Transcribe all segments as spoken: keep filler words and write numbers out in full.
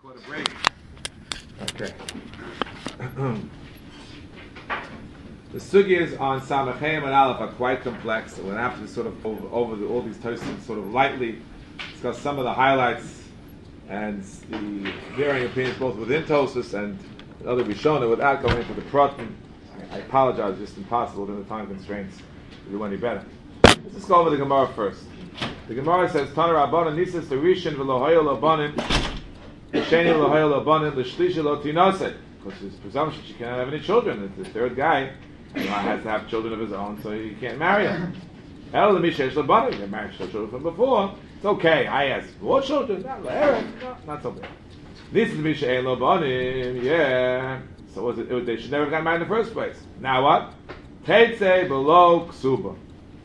Caught a break. Okay. The sugyas on Samachem and Aleph are quite complex. So we're going to have to sort of over, over the, all these toasts sort of lightly discuss some of the highlights and the varying opinions both within Tosfos and other Rishonim without going into the Pratim. I, I apologize, just impossible within the time constraints to do any better. Let's just go over the Gemara first. The Gemara says, Tana Rabbanan Nisis Terishin v'lohoyo lobanim Sheni lohoyo lobanim l'shlishi lo tinaseh. Because there's presumption she cannot have any children. It's the third guy you know, has to have children of his own, so he can't marry her. El l'mishesh lobanim. He married children from before. It's okay. I ask more children. Not no, not so bad. Nisis mishein lobanim. Yeah. So was it, it, they should never have gotten married in the first place. Now what? Teitze below ksuba.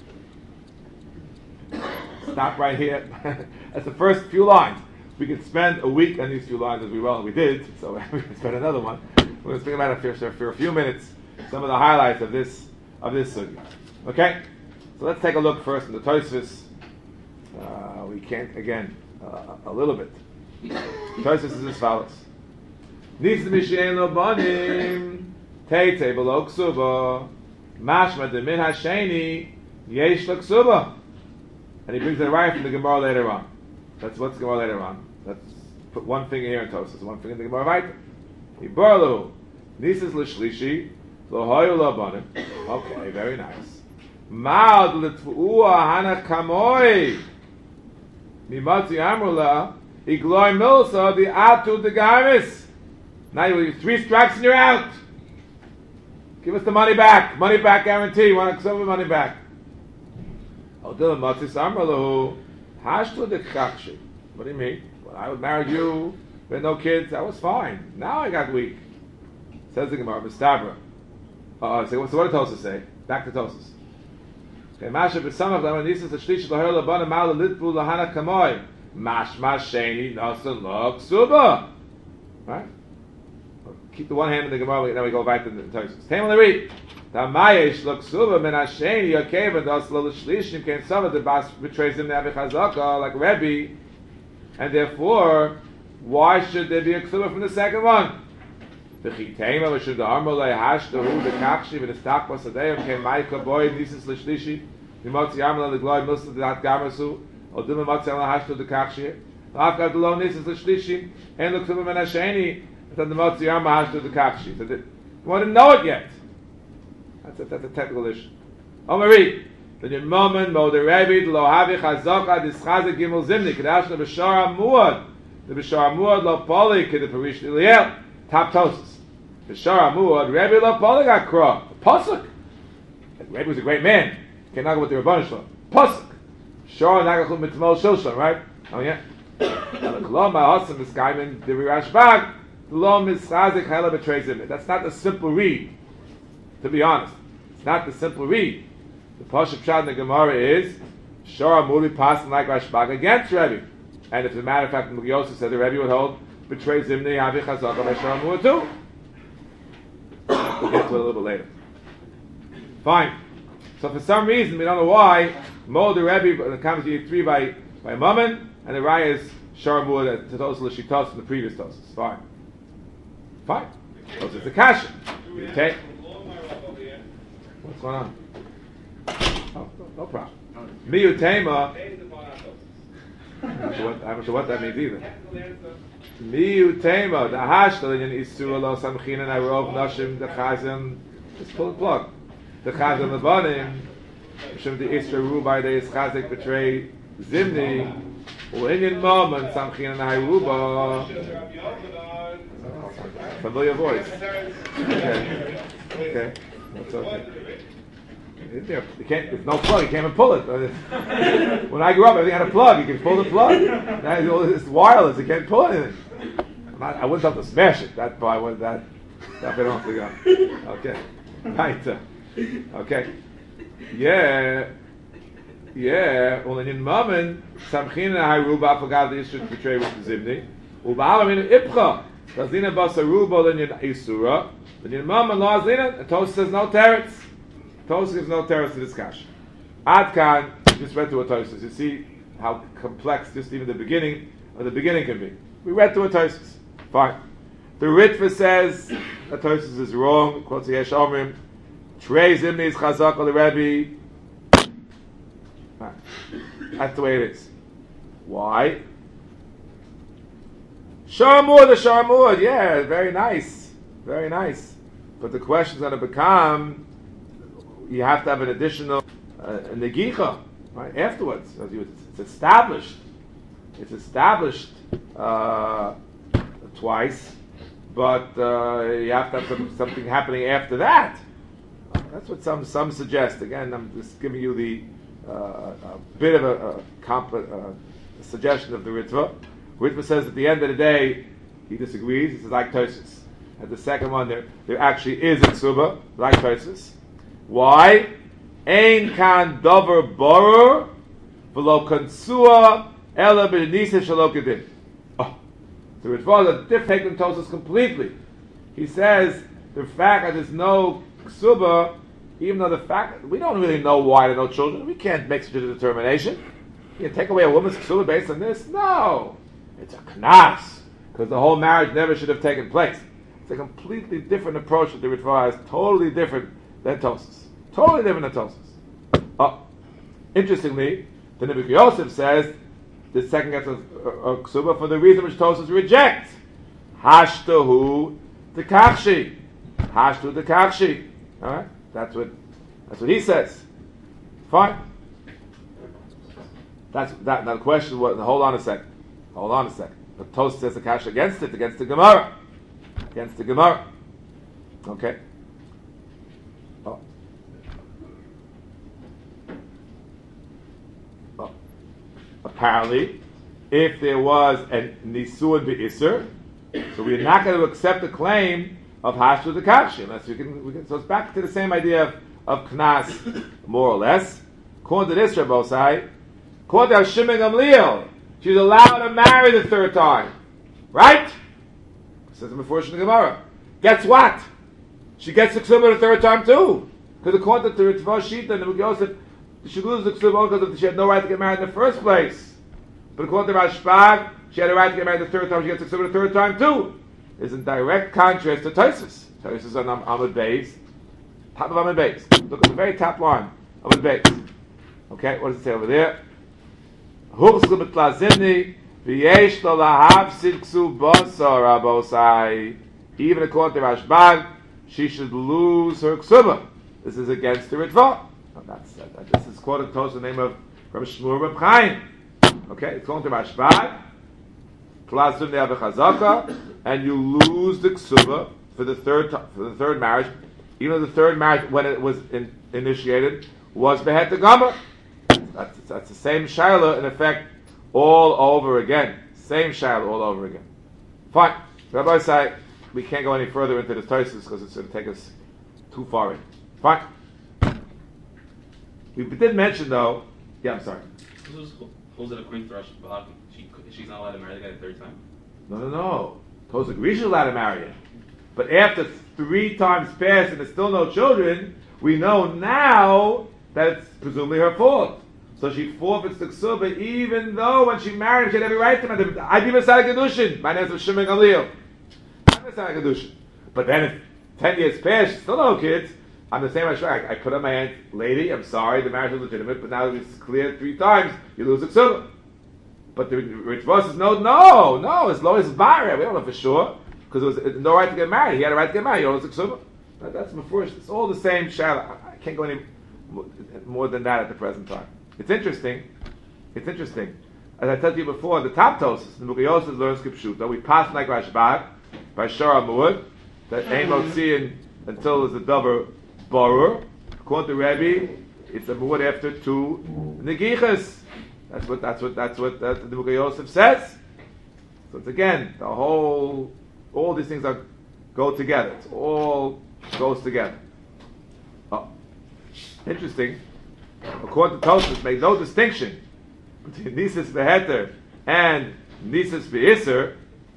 Stop right here. That's the first few lines. We could spend a week on these few lines as we well we did, so we can spend another one. We're going to speak about it for, for a few minutes, some of the highlights of this of this sugya. Okay? So let's take a look first in the Tosfos. Uh, we can't, again, uh, a little bit. Tosfos is as follows. Nis mishein lo banim teitze below ksuba mashma de min hasheni yesh lo ksuba. And he brings it right from the Gemara later on. That's what's the Gemara later on. Let's put one finger here in Tosfos, one finger in the Gemara right. Ibarlu, Nisis l'shlishi, lohoyu lobanim. Okay, very nice. Ma'ad l'tfu'ua hana kamoi. Mimatzi amrula, igloi milsa the atu the gamis. Now you three strikes and you're out. Give us the money back. Money back guarantee. You want to some of the money back. What do you mean? When I would marry you with no kids, I was fine. Now I got weak. Says the Gemara, Mistabra. Uh, so what did Tosfos say? Back to Tosfos. Okay, Masha b'samach l'amar nisas l'shlish l'hoyer l'bana ma'al l'litbu l'hana kamoy. Mash mash sheni nasa lo ksuba. Right? Keep the one hand in the Gemara, then we go back to the Tosfos. Tame on the read. Tamayesh l'ksuba min hasheni yakev das lo l'shlishim came some of the bas betrays him ne'avi chazaka like Rebbe, and therefore why should there be a ksuba from the second one? The chitema we should the armor lay hash the hu the kakshi with the stak was today came Michael boy nisis l'shlishi the motzi armor the glory muslim that gamasu or the motzi armor hash to the kakshi after the lo nisis l'shlishi and the ksuba min hasheni then the motzi armor hash to the kakshi. So you want to know it yet? That's a, that's a technical issue. Omari, the moment mo the Rebbe lo havi chazaka dis chazik gimel zimni kedashna b'shara muad the b'shara muad lo poli ked the parish Eliel tap Tosfos b'shara muad Rebbe lo poli got kra pasuk. Rebbe was a great man. Can't argue with the Rebbeinu Shalom. Pasuk shara nagachum mitzmol shilshon, right? Oh yeah. Lo ma'asim miskaymin the Rashbag lo mischazik hela betrays him. That's not a simple read. To be honest, it's not the simple read. The Pashup Pshat in the Gemara is Shara Muli passing like Rashbag against Rebbe. And if, as a matter of fact, the Mugiosa said the Rebbe would hold betrays Zimni Havi Chazaka by Shara Muli too. We'll get to it a little bit later. Fine. So for some reason, we don't know why, Mo the Rebbe comes to three by by Mammon, and the Raya is Shara Muli to Tosfos L'Shitos from the previous Tosfos. Fine. Fine. So it's a kasha. Okay. What's going on? Oh, no, no problem. Miyutema. I'm not sure what, I'm not sure what that means either. Miyutema. The hashtal in Isura lo samchin and Arov Nashim the Chazim. Just pull the plug. The Chazim the Banim. Shem the Isra Rubai the Ischazik betray Zimni. U'inyan Mom and Samchin and Haruba. Familiar voice. Okay. Okay. That's okay. There, you can't, there's no plug, you can't even pull it. When I grew up, everything had a plug, you can pull the plug. Now it's wireless, you can't pull anything. I'm not, I wouldn't have to smash it, that part was that, that bit off the gun. Okay. Right. Uh, okay. Yeah. Yeah. Well, in Mammon, Samchina Haruba forgot the issue to betray with the Zimni. Uba'alamin Ibcha. Tazina Basaruba, then in Isura. But in Mammon, Law Zina, Tosfos says no teretz. Tosfos gives no teretz to this kasha. Adkan, just read through a Tosfos. You see how complex just even the beginning of the beginning can be. We read through a Tosfos. Fine. The Ritva says that Tosfos is wrong. Quotes the Yesh Omrim. Trei Zimni is Chazak al the Rebbe. That's the way it is. Why? Sharmur, the Sharmur, yeah, very nice. Very nice. But the question is going to become, you have to have an additional uh, negicha, right, afterwards. It's established. It's established uh, twice, but uh, you have to have some, something happening after that. That's what some some suggest. Again, I'm just giving you the uh, a bit of a, a, comp, uh, a suggestion of the Ritva. Ritva says at the end of the day, he disagrees. He says like Tosfos. At the second one, there there actually is a ksuba like Tosfos. Why? Ein kan dover borur v'lo konsua ela b'nisa shelo kedin. Oh, the Ritva is a different take than Tosfos completely. He says the fact that there's no ksuba, even though the fact that we don't really know why there are no children, we can't make such a determination. You can take away a woman's ksuba based on this? No, it's a knas because the whole marriage never should have taken place. It's a completely different approach that the Ritva is, totally different than Tosfos. Totally different than Tosfos. Oh, interestingly, the Nebuch Yosef says the second gets a, a, a ksuba for the reason which Tosfos rejects. Hashtahu the kakshi. Hashtahu the kakshi. All right, that's what that's what he says. Fine. That's that. Now the question was. Hold on a second. Hold on a second. But Tosfos says the kash against it, against the Gemara. Against the Gemara. Okay. Oh. Oh. Apparently, if there was a nisuin be'isr, so we're not going to accept the claim of hashtu the kashi unless we can, we can. So it's back to the same idea of, of knas, more or less. According to this, Rabbosai, according to Shimon Gamliel, she's allowed to marry the third time, right? Says before in the Gemara. Guess what? She gets the ksuba the third time too. Because according to the Ritva Shita and the Nebuch Yosef, she loses the ksuba because she had no right to get married in the first place. But according to Rashbag, she had a right to get married the third time. She gets the ksuba the third time too. Is in direct contrast to Tosfos. Tosfos on Amud Beis, top of Amud Beis. Look at the very top line, Amud Beis. Okay, what does it say over there? Huchzl b'tlazimni v'yesh lo lahavsid ksu basar abosai. Even according to Rashbag, she should lose her ksuba. This is against the Ritva. No, that's, uh, this is quoted to the name of Rabbi Shmuel Reb Chaim. Okay, it's going to Rashbag. Tlazimni avechazaka. And you lose the ksuba for the third t- for the third marriage, even though the third marriage when it was in, initiated was behet gama. That's that's the same shaila in effect all over again. Same shaila all over again. Fine. Rabbi say we can't go any further into this Tosfos because it's going to take us too far in. Fine. We did mention though. Yeah, I'm sorry. Who's it according to Rashbag? She she's not allowed to marry the guy the third time. No, no, no. Tosfos agrees she's allowed to marry him. But after three times passed and there's still no children, we know now that it's presumably her fault. So she forfeits the ksuba even though when she married him she had every right to marry him. I be Messiah Kedushin. My name is Shimon Gamliel. I'm Messiah Kedushin. But then if ten years passed, she's still no kids, I'm the same as I, I put on my aunt, lady, I'm sorry, the marriage is legitimate, but now that it's clear three times, you lose the ksuba. But the Ritva says, no, no, no, as low as Bara, we don't know for sure, because it was no right to get married. He had a right to get married, he owns the ksuba. That's before, it's all the same shadow. I can't go any more than that at the present time. It's interesting, it's interesting. As I said to you before, the top Tosfos, the Nebuch Yosef learns Kipshuta, we pass like Rashbag, by Shara Muad, that ain't Motziin until there's a Dover Borur. According to Rebbe, it's a Muad after two Negichas. That's what that's what that's what uh, the Nebuch Yosef says. So it's again the whole, all these things are go together. It all goes together. Oh, interesting. According to Tosfos, make no distinction between Nisus Beheter and Nisus Be'isr.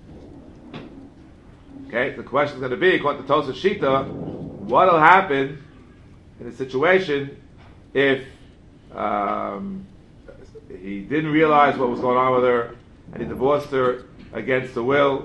Okay, the question is going to be, according to Tosfos Shita, what will happen in a situation if um, he didn't realize what was going on with her, and he divorced her against the will,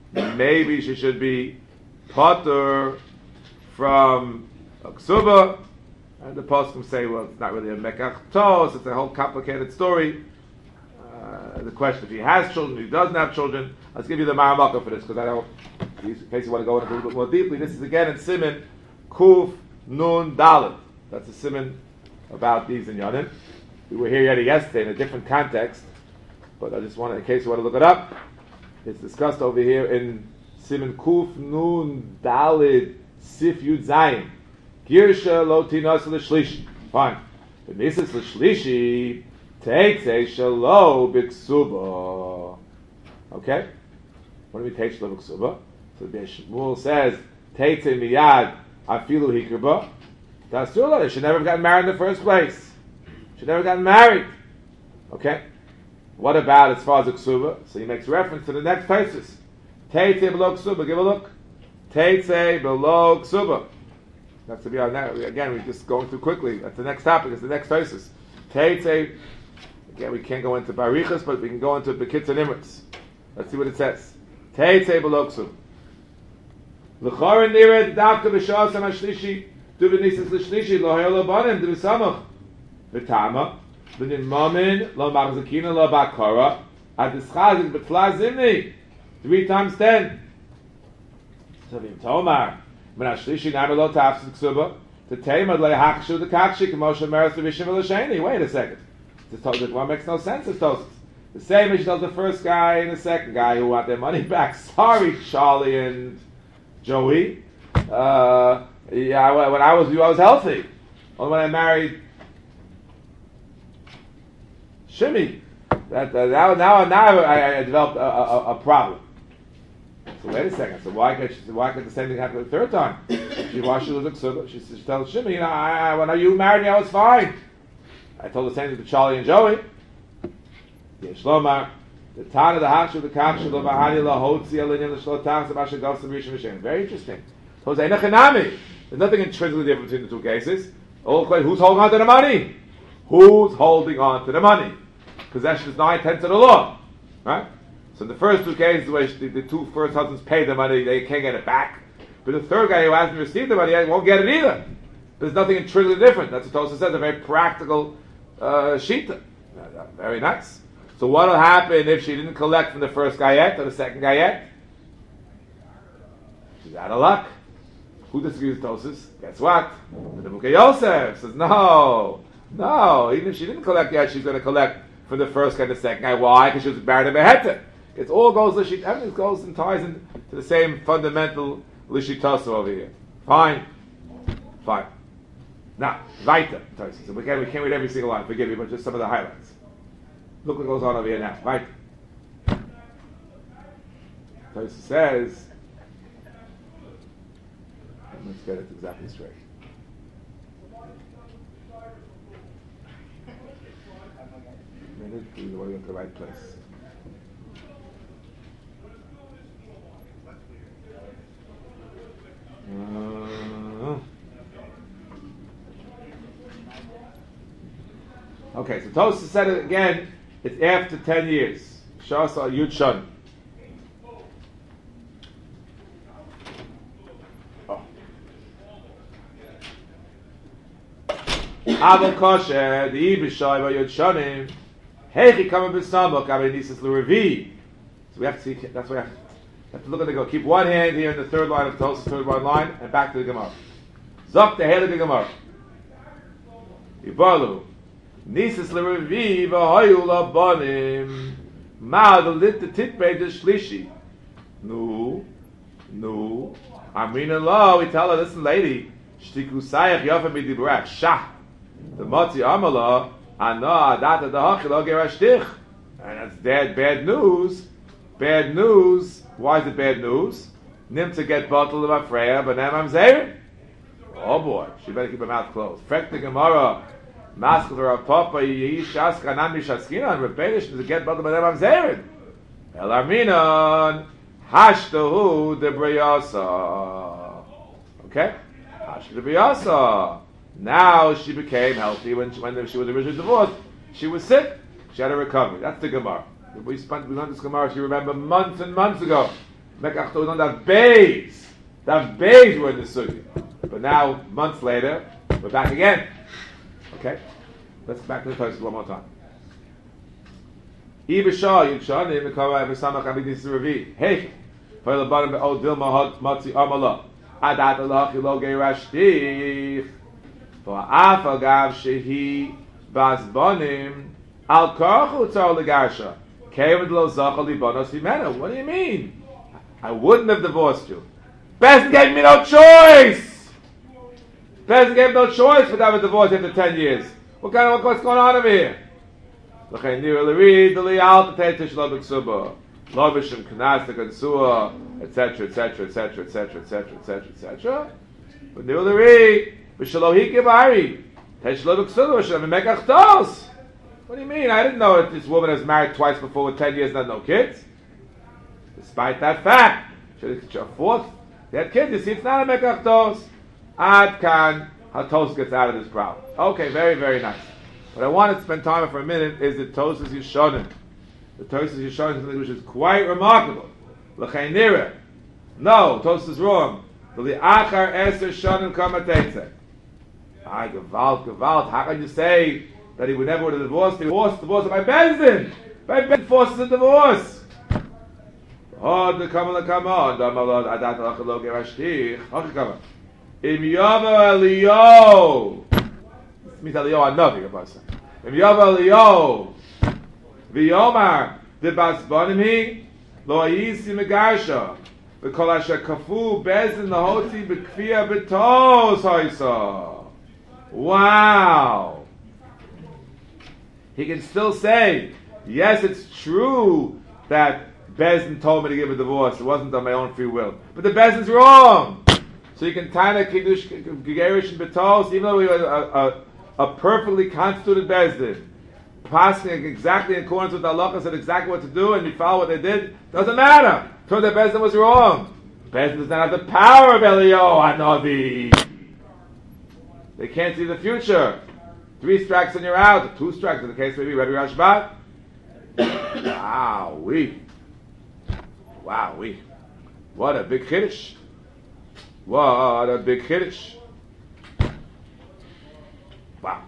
maybe she should be potter from a ksuba. And the poskim say, well, it's not really a mekach tos, it's a whole complicated story. Uh, the question, if he has children, if he doesn't have children, let's give you the maramaka for this, because I don't, in case you want to go into it a little bit more deeply, this is again in Siman Kuf Nun Dalet. That's a Siman about these in Yonim. We were here yet yesterday in a different context, but I just want to, in case you want to look it up, it's discussed over here in Siman Kuf Nun Dalet Sif Yud Zayin. Girsha lo tinos l'shlishi. Fine. But nisis l'shlishi teitze shelo b'ksuba. Okay? What do we take shelo b'ksuba? So the Shmuel says teitze miyad afilu hikirba. Tasula. They should never have gotten married in the first place. Should never have gotten married. Okay? What about as far as the ksuba? So he makes reference to the next places. Teitze below ksuba. Give a look. Teitze below ksuba. That's to be our next, again, we're just going through quickly. That's the next topic, it's the next basis. Teitze, again, we can't go into Barichas, but we can go into Bekitz and Imritz. Let's see what it says. Teitze beloksu. L'chorin nired davka b'shas ha'shlishi, du v'nisis l'shlishi, lo hayol lo banim, du v'samach. V'tama, v'nin mamin, lo machzakina, lo bakara, ad ischazik b'tla zimni, three times ten. So v'im tomar, when Ashlishi Namalot Tafsik Suba, to Tamad Le Hakshu the Kakshi, Kamosha Meres the Vishim Lashani. Wait a second. This told that one makes no sense, it's told. The same as she tells the first guy and the second guy who want their money back. Sorry, Charlie and Joey. Uh, yeah, when I was with you, I was healthy. Only when I married Shimmy, that, uh, now, now, now I, I developed a, a, a problem. So wait a second. So why could she, why could the same thing happen the third time? She why she was a she, she tells Shimmy, you know, I, I, when you married me, I was fine. I told the same thing to Charlie and Joey. Yeah, Shlomar, the Tana, the Hakshu, the Kakshu, the Bahani, the Hotzi, Alinian, the Shlotas, the Basha Gavs, the Rishon Mishen. Very interesting. So it's Einachanami. There's nothing intrinsically different between the two cases. All the who's holding on to the money? Who's holding on to the money? Possession is nine tenths of the law, right? So in the first two cases, where the, the two first husbands pay the money, they can't get it back. But the third guy who hasn't received the money won't get it either. There's nothing intrinsically different. That's what Tosa says, a very practical uh, shita. Uh, very nice. So what will happen if she didn't collect from the first guy yet, or the second guy yet? She's out of luck. Who disagrees with Tosis? Guess what? The Bukei Yosef says, no, no, even if she didn't collect yet, she's going to collect from the first guy and the second guy. Why? Because she was married to Beheter. It all goes, everything goes and ties into the same fundamental lishitasu over here. Fine. Fine. Now, weiter. So we can't, we can't read every single line, forgive me, but just some of the highlights. Look what goes on over here now. Weiter. Tosa says, let's get it exactly straight. Minute, we want to get to the right place. Uh, okay, so Tosa said it again. It's after ten years. Shasa Yud Shon. Abel Kosher, the Ibishoy by Yud Shonim. Heichi Kama B'Samok, Abel Nisis L'Revi. So we have to see. That's why we have to. have to look at the go. Keep one hand here in the third line of Tosa, third one line, and back to the Gemara. Zok the Heilig Gemara. Yibalu. Nisis L'Revi v'Hoyu L'Bonim. Ma the lit the titbei the Shlishi. No, no. Amrina lo. We tell her, listen, lady. Shtiku Sayach Yofa Midibrach Shah. The Motzi Amala Ana Adata the Hachilo Gerashtich. And that's bad, bad news. Bad news. Why is it bad news? Nim to get bottled of Afreya, but now I'm Zayrin. Oh boy, she better keep her mouth closed. Frek the Gemara, Maskal Rav Papa, Yehi Shaska, Nami Shaskina, and Rebbeinish to get bottled of them I'm Zayrin. El Arminon, Hashtahu de Breyasa. Okay? Hashtahu de Breyasa. Now she became healthy when she, when she was originally divorced. She was sick. She had a recovery. That's the Gemara. We spent we learned this Gemara. If you remember months and months ago, Mekach Tos, don't have bays. That bays were in the sugi. But now, months later, we're back again. Okay? Let's go back to the Tosfos one more time. Ibishah, Yibshah, Nimikara, Ebesamach, Abidis, Ravi. Hey, for the bottom of Old Dilma, Matzi, Amala. Adat Allah, Hilo, Geirashtich. For Afagav, Shehi, Basbonim, Al Korchu, Tzor, Legarsha. Kevad Lo Zachal, Libonos, Himena. What do you mean? I wouldn't have divorced you. Bezdin gave me no choice. Bezdin gave me no choice for to have a divorce after ten years. What kind of what's going on over here? L'chein nira l'rid l'li'al t'tei shlo b'ksuba lovishim k'nas t'kansua etc etc etc etc etc etc etc. But nira l'rid v'shalo hikibari t'ei shlo b'ksuba v'shalo v'mekach tos. What do you mean? I didn't know that this woman has married twice before with ten years and had no kids. Despite that fact, she had a fourth. They had kids. You see, it's not a mekach tos. Ad kan. How Tosfos gets out of this problem. Okay, very, very nice. What I want to spend time for a minute is the Tosfos Yeshonim. The Tosfos Yeshonim is something which is quite remarkable. L'chein nira. No, Tosfos is wrong. L'achar eser shonim kama tetzeh. Ah, gewalt, gewalt. How can you say that he would never would have divorced? He divorced, divorced by Bezdin. By Bezdin forces a divorce. Oh, the kama la kama. Damalad adat lachalo gerashtich. Okay, come on. Im Yava Eliyo, this means Eliyo Hanavi, a person. Im Yava Eliyo, V'yomar D'basbonim hi Lo Yisi Megarsha V'kol Asher Kafu Bezdin Lahoti B'kfiyah B'tos Hoysa. Wow! He can still say, yes, it's true that Bezdin told me to give a divorce. It wasn't on my own free will. But the Bezdin's wrong! So you can tie a kiddush, gegerish, and betos, even though we were a, a, a perfectly constituted bezdin, passing exactly in accordance with the halacha, said exactly what to do, and you follow what they did. Doesn't matter. Turns out bezdin was wrong. Bezdin does not have the power of Eliyo Hanavi. They can't see the future. Three strikes and you're out. Two strikes in the case maybe Rabbi Rashbat. Wow, we. Wow, we. What a big kiddush. What a big kiddush. Wow.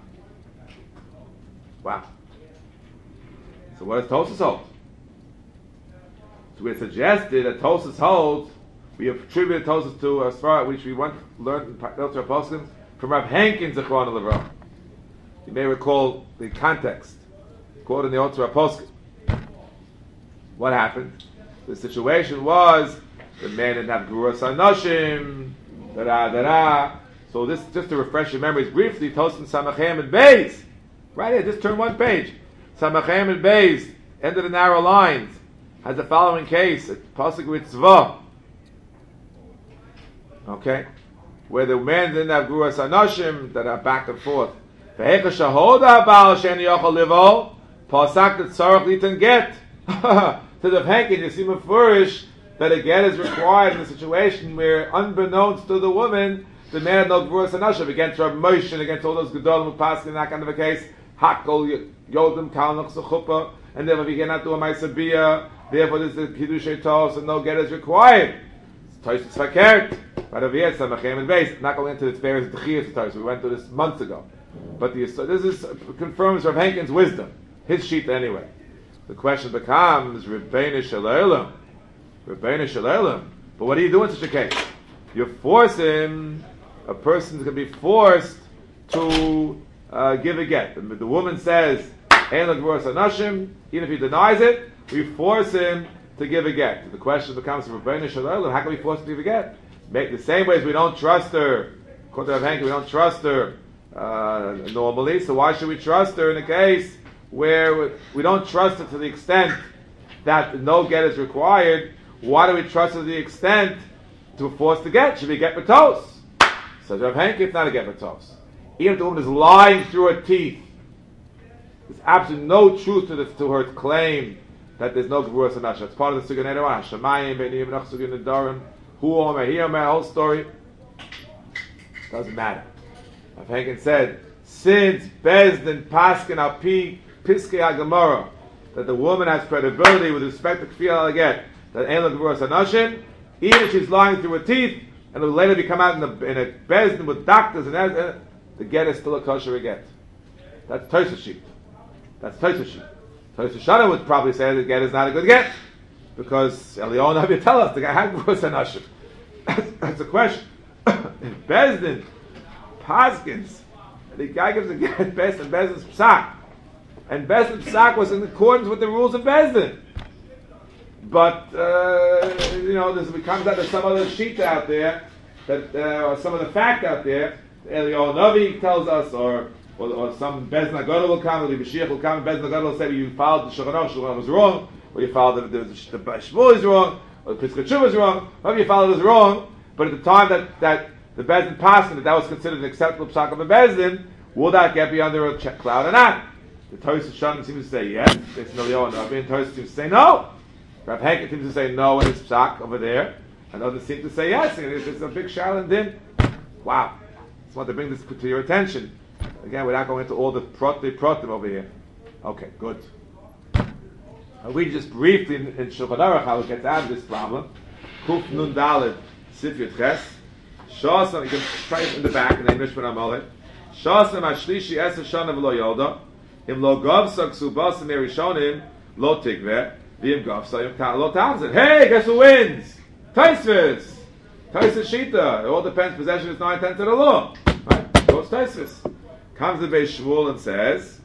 Wow. So what does Tosfos hold? So we suggested that Tosfos holds, we have attributed Tosfos to a svara which we once learned in Pilter Poskim from Rav Henkin Zichron Levrah. You may recall the context, quoted in the Otzar Poskim. What happened? The situation was the man didn't have Guras Anoshim, da da da da. So this, just to refresh your memories briefly, Tosfos Samachem and Beis. Right here, just turn one page. Samachem and Beis, end of the narrow lines, has the following case, a pasuk with Tzva. Okay? Where the man didn't have Guras Anoshim, that are back and forth. Ve'echa shahoda ba'al sheni yochel livo, pasak the tzarech litan get. To the Henkin, you see mefurish that a get is required in a situation where, unbeknownst to the woman, the man had no Guras Anoshim against Rav Moshe and against all those gedolim who passed in that kind of a case. Hakol yodim kal noch zechupa, and therefore we cannot do a ma'aseh. Therefore, this is kiddush tos, and no get is required. Tosfos verkehrt. But over here, Samachem and Beis. Not going into the various dechiyas Tosfos. We went through this months ago. But the, so this is confirms Rav Henkin's wisdom, his sheet anyway. The question becomes Rebbeinu Shalom. Rebbeinu Shalom. But what do you do in such a case? You force him. A person is going to be forced to uh, give a get. The, the woman says, "Ein lo Guras Anoshim." Even if he denies it, we force him to give a get. The question becomes Rebbeinu Shalom. How can we force him to give a get? Make the same way as we don't trust her. According to Rav Henkin, we don't trust her uh, normally. So why should we trust her in a case where we don't trust her to the extent that no get is required? Why do we trust her to the extent to force the get? Should we get betos? So Rav Henkin, it's not a get betos. Even if the woman is lying through her teeth, there's absolutely no truth to, this, to her claim that there's no Guras Anoshim. It's part of the Sugan Erewa. Hashemayim, Beiniyim, Nach Sugan Nedarim. Who Omer, he Omer, whole story. Doesn't matter. Rav Henkin said, since Bezdin Paskin Al Pi Piskei HaGemara, that the woman has credibility with respect to Kfiyah Al Get, that Ein Lo Gevuras Hanashim, even if she's lying through her teeth, and it'll later be come out in a, in a bezdin with doctors, and that, the get is still a kosher get. That's Tosfos sheet. That's Tosfos sheet. Tosfos Shana would probably say the get is not a good get, because Eliyahu Navi tell us the guy had Gevuras Hanashim. That's, that's a question. If bezdin paskins, the guy gives a get best and bezdin's psak, and bezdin's psak was in accordance with the rules of bezdin. But, uh, you know, this comes out of some other sheet out there, that, uh, or some of the fact out there, Eliyahu Navi tells us, or or, or some Bezdin HaGadol will come, or the Mashiach will come, and Bezdin HaGadol will say, you followed the Shulchan Aruch, Shulchan Aruch was wrong, or you followed the, the, the, the Shmuel is wrong, or the Pesach Tshuva is wrong, whatever you followed is wrong, but at the time that, that the Bezdin passed, that that was considered an acceptable psak of a Bezdin, will that get me under a check cloud or not? The Tosfos Shana seems to say yes, it's Eliyahu Navi, and Tosfos seems to say no. Rav Henke seems to say no in his psak over there, and others seem to say yes. And it's, it's a big shal and din. Wow! Just want to bring this to your attention. Again, without going into all the prot the protim over here. Okay, good. I'll read just briefly in, in Shulchan Aruch how it gets out of this problem. Kuf Nun Daled Sif Yud Ches. Shasam, you can try it in the back in the Mishpan Amalek. Shasam Ashlishi Eser Shana V'Lo Yoda Im Lo Gavsa Ksubas Merishonim Lo Tigveh. Hey, guess who wins? Tosfos. Tosfos Shita. It all depends. Possession is nine tenths of the law. Right? Goes Tosfos. Comes the Beis Shmuel and says,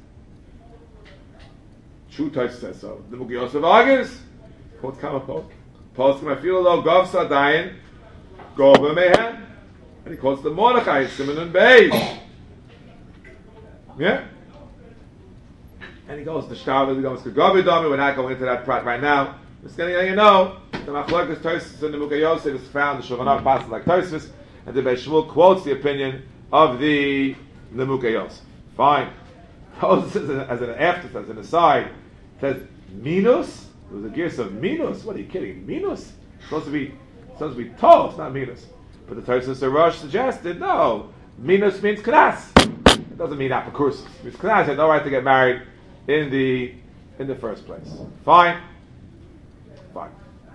true Tosfos says so. The Muki Yosef argues. What's come up? Post my feel low Govsa Dayan. Gova Mehem. And he calls the Mordechai Simon and Beis. Yeah? And he goes to Shtav, he goes to Govidom, we're not going into that part right now. Just going to let you know, the Machlokes Tosfos and the Mukha Yosef is found, the Shulchan Aruch passes like Tosfos, and the Beis Shmuel quotes the opinion of the, the Mukha Yosef. Fine. As an, as an after, as an aside, says, Minus? It was a gears of Minus? What are you kidding? Minus? It's supposed to be, it's supposed to be Tov, it's not Minus. But the Tosfos Arush suggested, no, Minus means Knas. It doesn't mean Apokursus. It means Knas had no right to get married in the in the first place. Fine. Fine.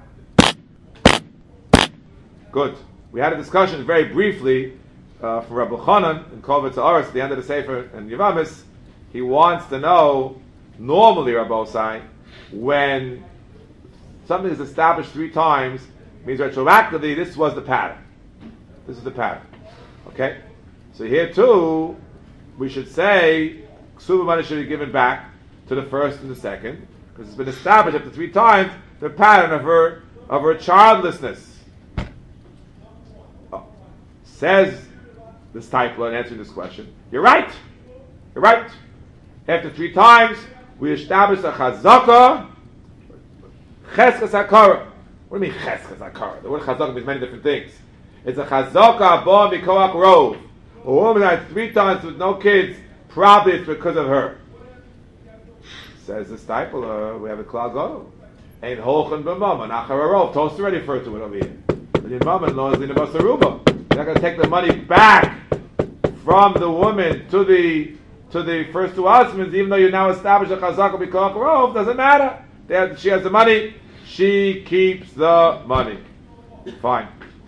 Good. We had a discussion very briefly uh, from Rabbi Chanan in Kovetz Haaretz at the end of the Sefer and Yevamis. He wants to know, normally, Rabbi Osai, when something is established three times, means retroactively this was the pattern. This is the pattern. Okay? So here too, we should say Ksuba money should be given back to the first and the second, because it's been established after three times the pattern of her of her childlessness. Oh. Says this Taipla in answering this question, you're right. You're right. After three times, we establish a chazaka, cheskes hakara. What do you mean cheskes hakara? The word chazaka means many different things. It's a chazaka abon b'koach rov. A woman that had three times with no kids, probably it's because of her. Says the Stiple, uh, we have a klal gadol. Ain't holchen b'mama, nachararov. Toast already referred to it over here. But your mama-in-law is in the basaruba. You're not going to take the money back from the woman to the to the first two husbands, even though you now established a chazaka b'koach rov. Doesn't matter. They have, she has the money. She keeps the money. Fine.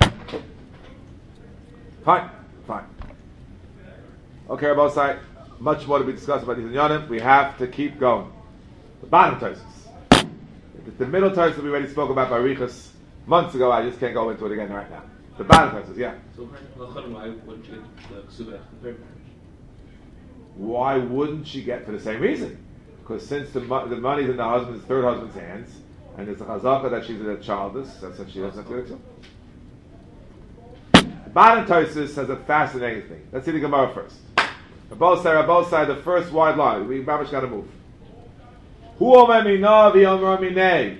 Fine. Fine. Okay, Rabbi Osai, much more to be discussed about these inyanim. We have to keep going. The bottom Tosfos. The middle Tosfos we already spoke about by Riches months ago. I just can't go into it again right now. The bottom Tosfos, yeah. So why wouldn't she get the ksuba after the third marriage? Why wouldn't she get for the same reason? Because since the mo- the money's in the husband's third husband's hands, and there's a chazaka that she's a childless, that's what she doesn't do it. The bottom Tosfos has a fascinating thing. Let's see the Gemara first. Both side, both side, the first wide line. We Babish got to move. Who omer mina v'yomer minei?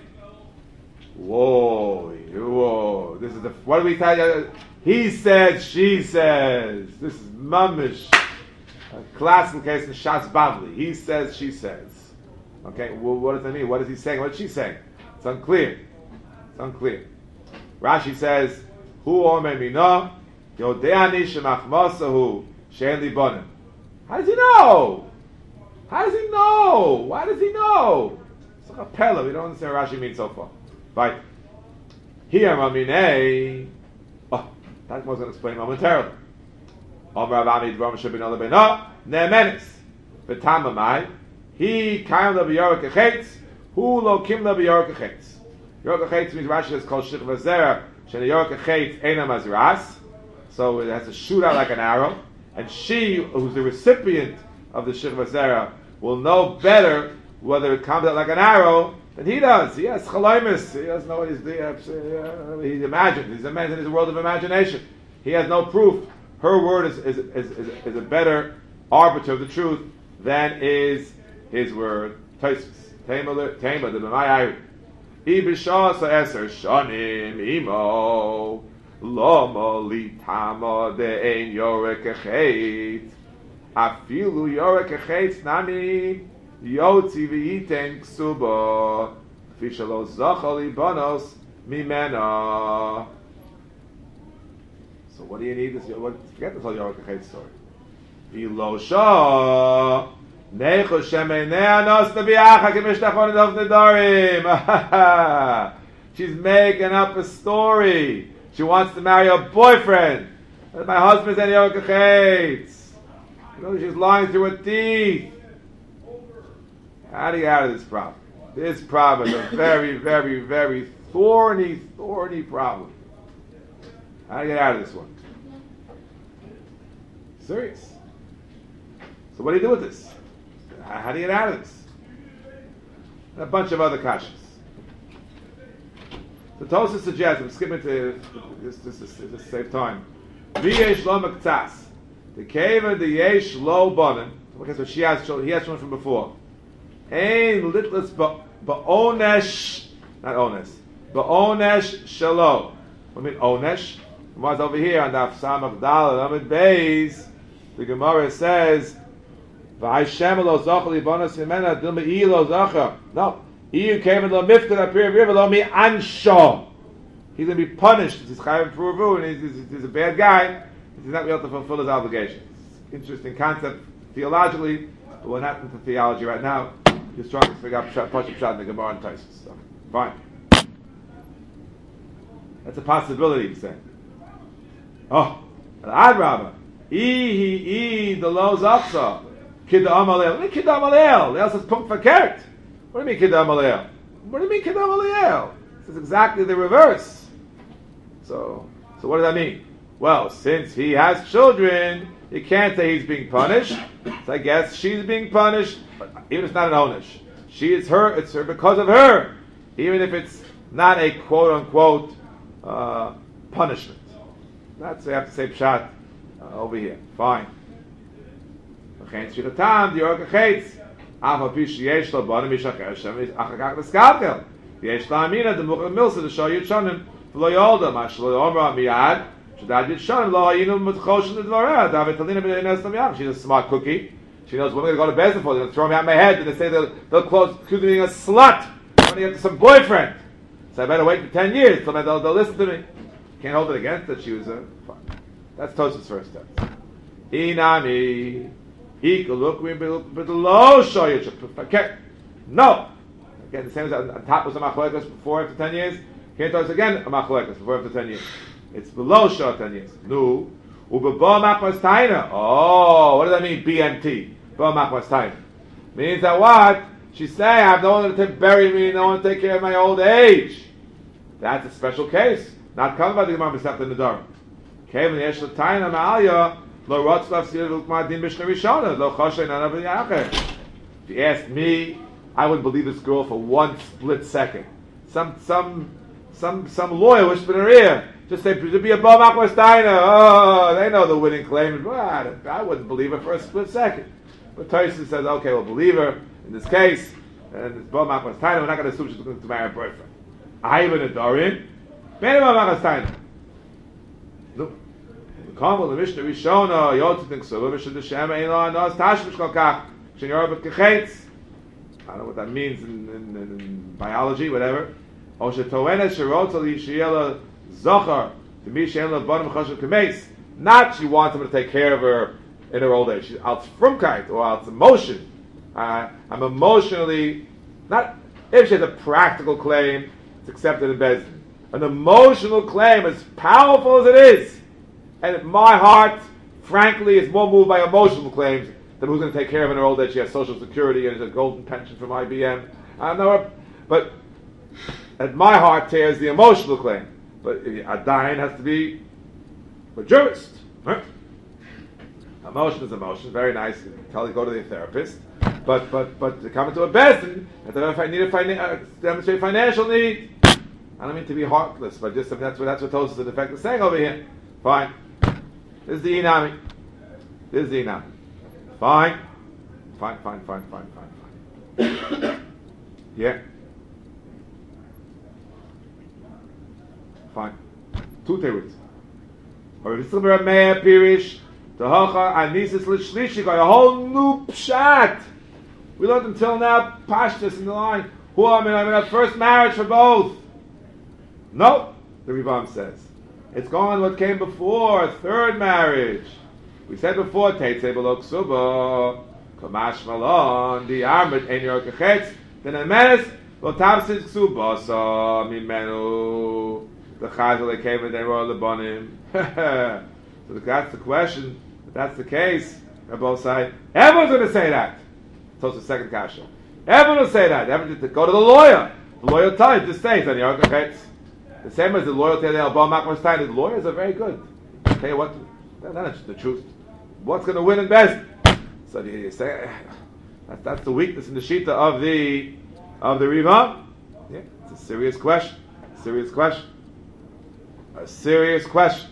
Whoa, whoa! This is the. What do we tell you? He said, she says. This is mamish, a classical case in Shas Bavli. He says, she says. Okay, well, what does that mean? What is he saying? What is she saying? It's unclear. It's unclear. Rashi says, "Hu omer mina yodeani shemachmasahu she'en li bonim." How does he know? How does he know? Why does he know? It's like a pella. We don't understand what Rashi means so far. Right. Here, Mamine. Oh, that was going to explain momentarily. Omar Avami Drom should be another ben. No, Nemenis. V'tamamai. He kind of York Echetz. Who lo kim lo York Echetz. York Echetz means Rashi is called Shich Vazera. Shene York Echetz Eina Mazras. So it has to shoot out like an arrow. And she, who's the recipient of the Shich Vazera, will know better whether it comes out like an arrow than he does. He has chaloimus. He doesn't know what he's doing. Uh, he imagines. He's in his world of imagination. He has no proof. Her word is is, is, is, is a better arbiter of the truth than is his word. Tosfos. Tema the b'may ibishas eser shanim imo lama litama de'ein yorek echet afilu yorek echet nami yotzi v'yiten ksuba kfi shelo zachal libanos mimena. So what do you need? This what, forget this whole yorek echet story. Ilosha. She's making up a story. She wants to marry a boyfriend. My husband's any Yorkachetz. You know, she's lying through her teeth. How do you get out of this problem? This problem is a very, very, very thorny, thorny problem. How do you get out of this one? Serious. So what do you do with this? How do you get out of this? And a bunch of other kashas. The Tosfos suggests, I'm skipping to this, this, this, this to save time. V'yesh lo mektsas. The cave and the yesh lo bonim. Okay, so she has, he has one from before. Ein litlis ba'onesh, not ones, ba'onesh shalo. What do you mean onesh? It was over here on the Afsam Abdal Amid Beis. The Gemara says, no, Iyu came in the mifted appear river lo mi ansho. He's going to be punished. He's chayv pruvu, and he's, he's, he's a bad guy. He's not able to fulfill his obligations. Interesting concept theologically, but we're not into theology right now. Just trying to figure out Pashup Pshat in the Gemara and Tosfos. So, fine. That's a possibility, he's saying. Oh, Ad Rabbah. I he I the lo zaksa. Kidam alel. What do you mean kidam alel? Leil says punkt verkehrt. What do you mean kidam alel? What do you mean kidam alel? This is exactly the reverse. So, so what does that mean? Well, since he has children, you can't say he's being punished. So I guess she's being punished, but even if it's not an onish. She is her, it's her because of her. Even if it's not a quote unquote uh, punishment. That's we have to say pshat uh, over here. Fine. The York Echetz. Afa pish yesh lo bonim mishacher shem achakach neskalkel. Yesh la amina the muchah milsa to show you chonim v'lo yolda mashlo omra miyad shadad yishonim lo hayinu mitchoshen l'dvarah david talina b'nei nestam yam. She's a smart cookie. She knows when we're going to go to bed for. They're going to throw me out my head and they say they'll, they'll close accuse me of being a slut. I'm going to get some boyfriend. So I better wait for ten years till they'll, they'll listen to me. Can't hold it against that she was a. Fine. That's Tosfos' first step. Inami. He could look but the low show you. Okay. No. Again, the same as on top was a machloekas before after ten years. Can't tell us again a machloekas before after ten years. It's below show ten years. No. Ubeba machmas taina. Oh, what does that mean? B M T. Ba machmas taina. Means that what? She's saying I have no one to bury me, no one to take care of my old age. That's a special case. Not covered by the Gemara Masechta Nedarim. Kevin yesh taina ma'alya. If you asked me, I would believe this girl for one split second. Some some some some lawyer whispered in her ear, just say to be above Aquasteiner. Oh, they know the winning claim. Well, I wouldn't believe her for a split second. But Tosfos says, okay, we'll believe her in this case, and it's above Aquasteiner. We're not going to assume she's going to marry a boyfriend. I even adore him. No. Come the Mishnah Rishona, Yotzi thinks so. Mishnah Deshem Eilah Nos Tashmish Kolkach. Shenyor Bekechetz. I don't know what that means in, in, in biology, whatever. O Shetoenes Sherotza Lishiela Zochar to me Sheela Bonim Choshev Kemeis. Not she wants him to take care of her in her old age. She's out frumkeit or out emotion. Uh, I'm emotionally not. If she has a practical claim, it's accepted in Bezdin. an emotional claim, as powerful as it is, and my heart, frankly, is more moved by emotional claims than who's going to take care of her in her old age. She has Social Security and a golden pension from I B M. I don't know, but at my heart tears the emotional claim. But a dying has to be a jurist. Right? Emotion is emotion. Very nice. Tell you go to the therapist. But but but to come into a bezdin, and if I need a fina- uh, demonstrate financial need, I don't mean to be heartless, but just that's what that's what Tosfos in effect is saying over here. Fine. This is the inami. This is the inami. Fine. Fine. Fine. Fine. Fine. Fine. Fine. Yeah. Fine. Two theories. Or if it's a Meir Pirish, the Hacha Anisis L'Shlishi got a whole new pshat. We learned until now Pashtus in the line. Who I mean, I mean, a first marriage for both. No, the Rivam says it's gone. What came before a third marriage? We said before Teitze B'lo Ksuba Kamash Malon the Armid Ein Yor Kechetz then a menace Lo Tavsis Ksuba Sa Mimenu. The Chazal they came and they were Lebanim. So that's the question. If that's the case, on both sides, everyone's going to say that. So it's the second kasha. Everyone will say that. Everyone to go to the lawyer. The lawyer will tell you to stay. The same as the loyalty of the Alba Makmas the lawyers are very good. I'll tell you what, that's the truth. What's going to win in best? So you say that's, that's the weakness in the shita of the of the Riva. Yeah, it's a serious question. Serious question. A serious question.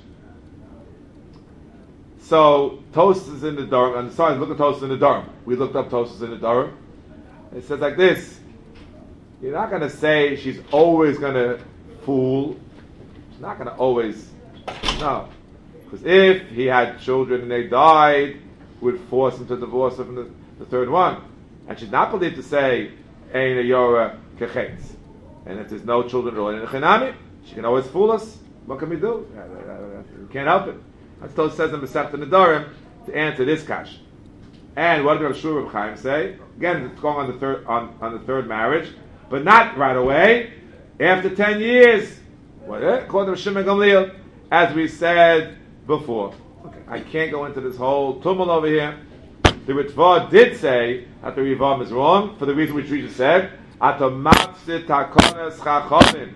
So Tosfos is in the Durham, and sorry, look at Tosfos in the Durham. We looked up Tosfos in the Durham. It says like this: you're not going to say she's always going to fool. She's not going to always. No, because if he had children and they died, would force him to divorce her from the, the third one, and she's not believed to say Ein Yora Kechetz. And if there's no children at all in the Chinami, she can always fool us. What can we do? We can't help it. That's what it says in Masechta Nedarim to answer this kash. And what did Rav Shur Reb Chaim say? Again, it's going on the third on, on the third marriage, but not right away. After ten years, what? According to Shimon Gamliel, as we said before. Okay, I can't go into this whole tumult over here. The Ritva did say that the Rivam is wrong for the reason which we just said. Atomapsit takonas chachamim.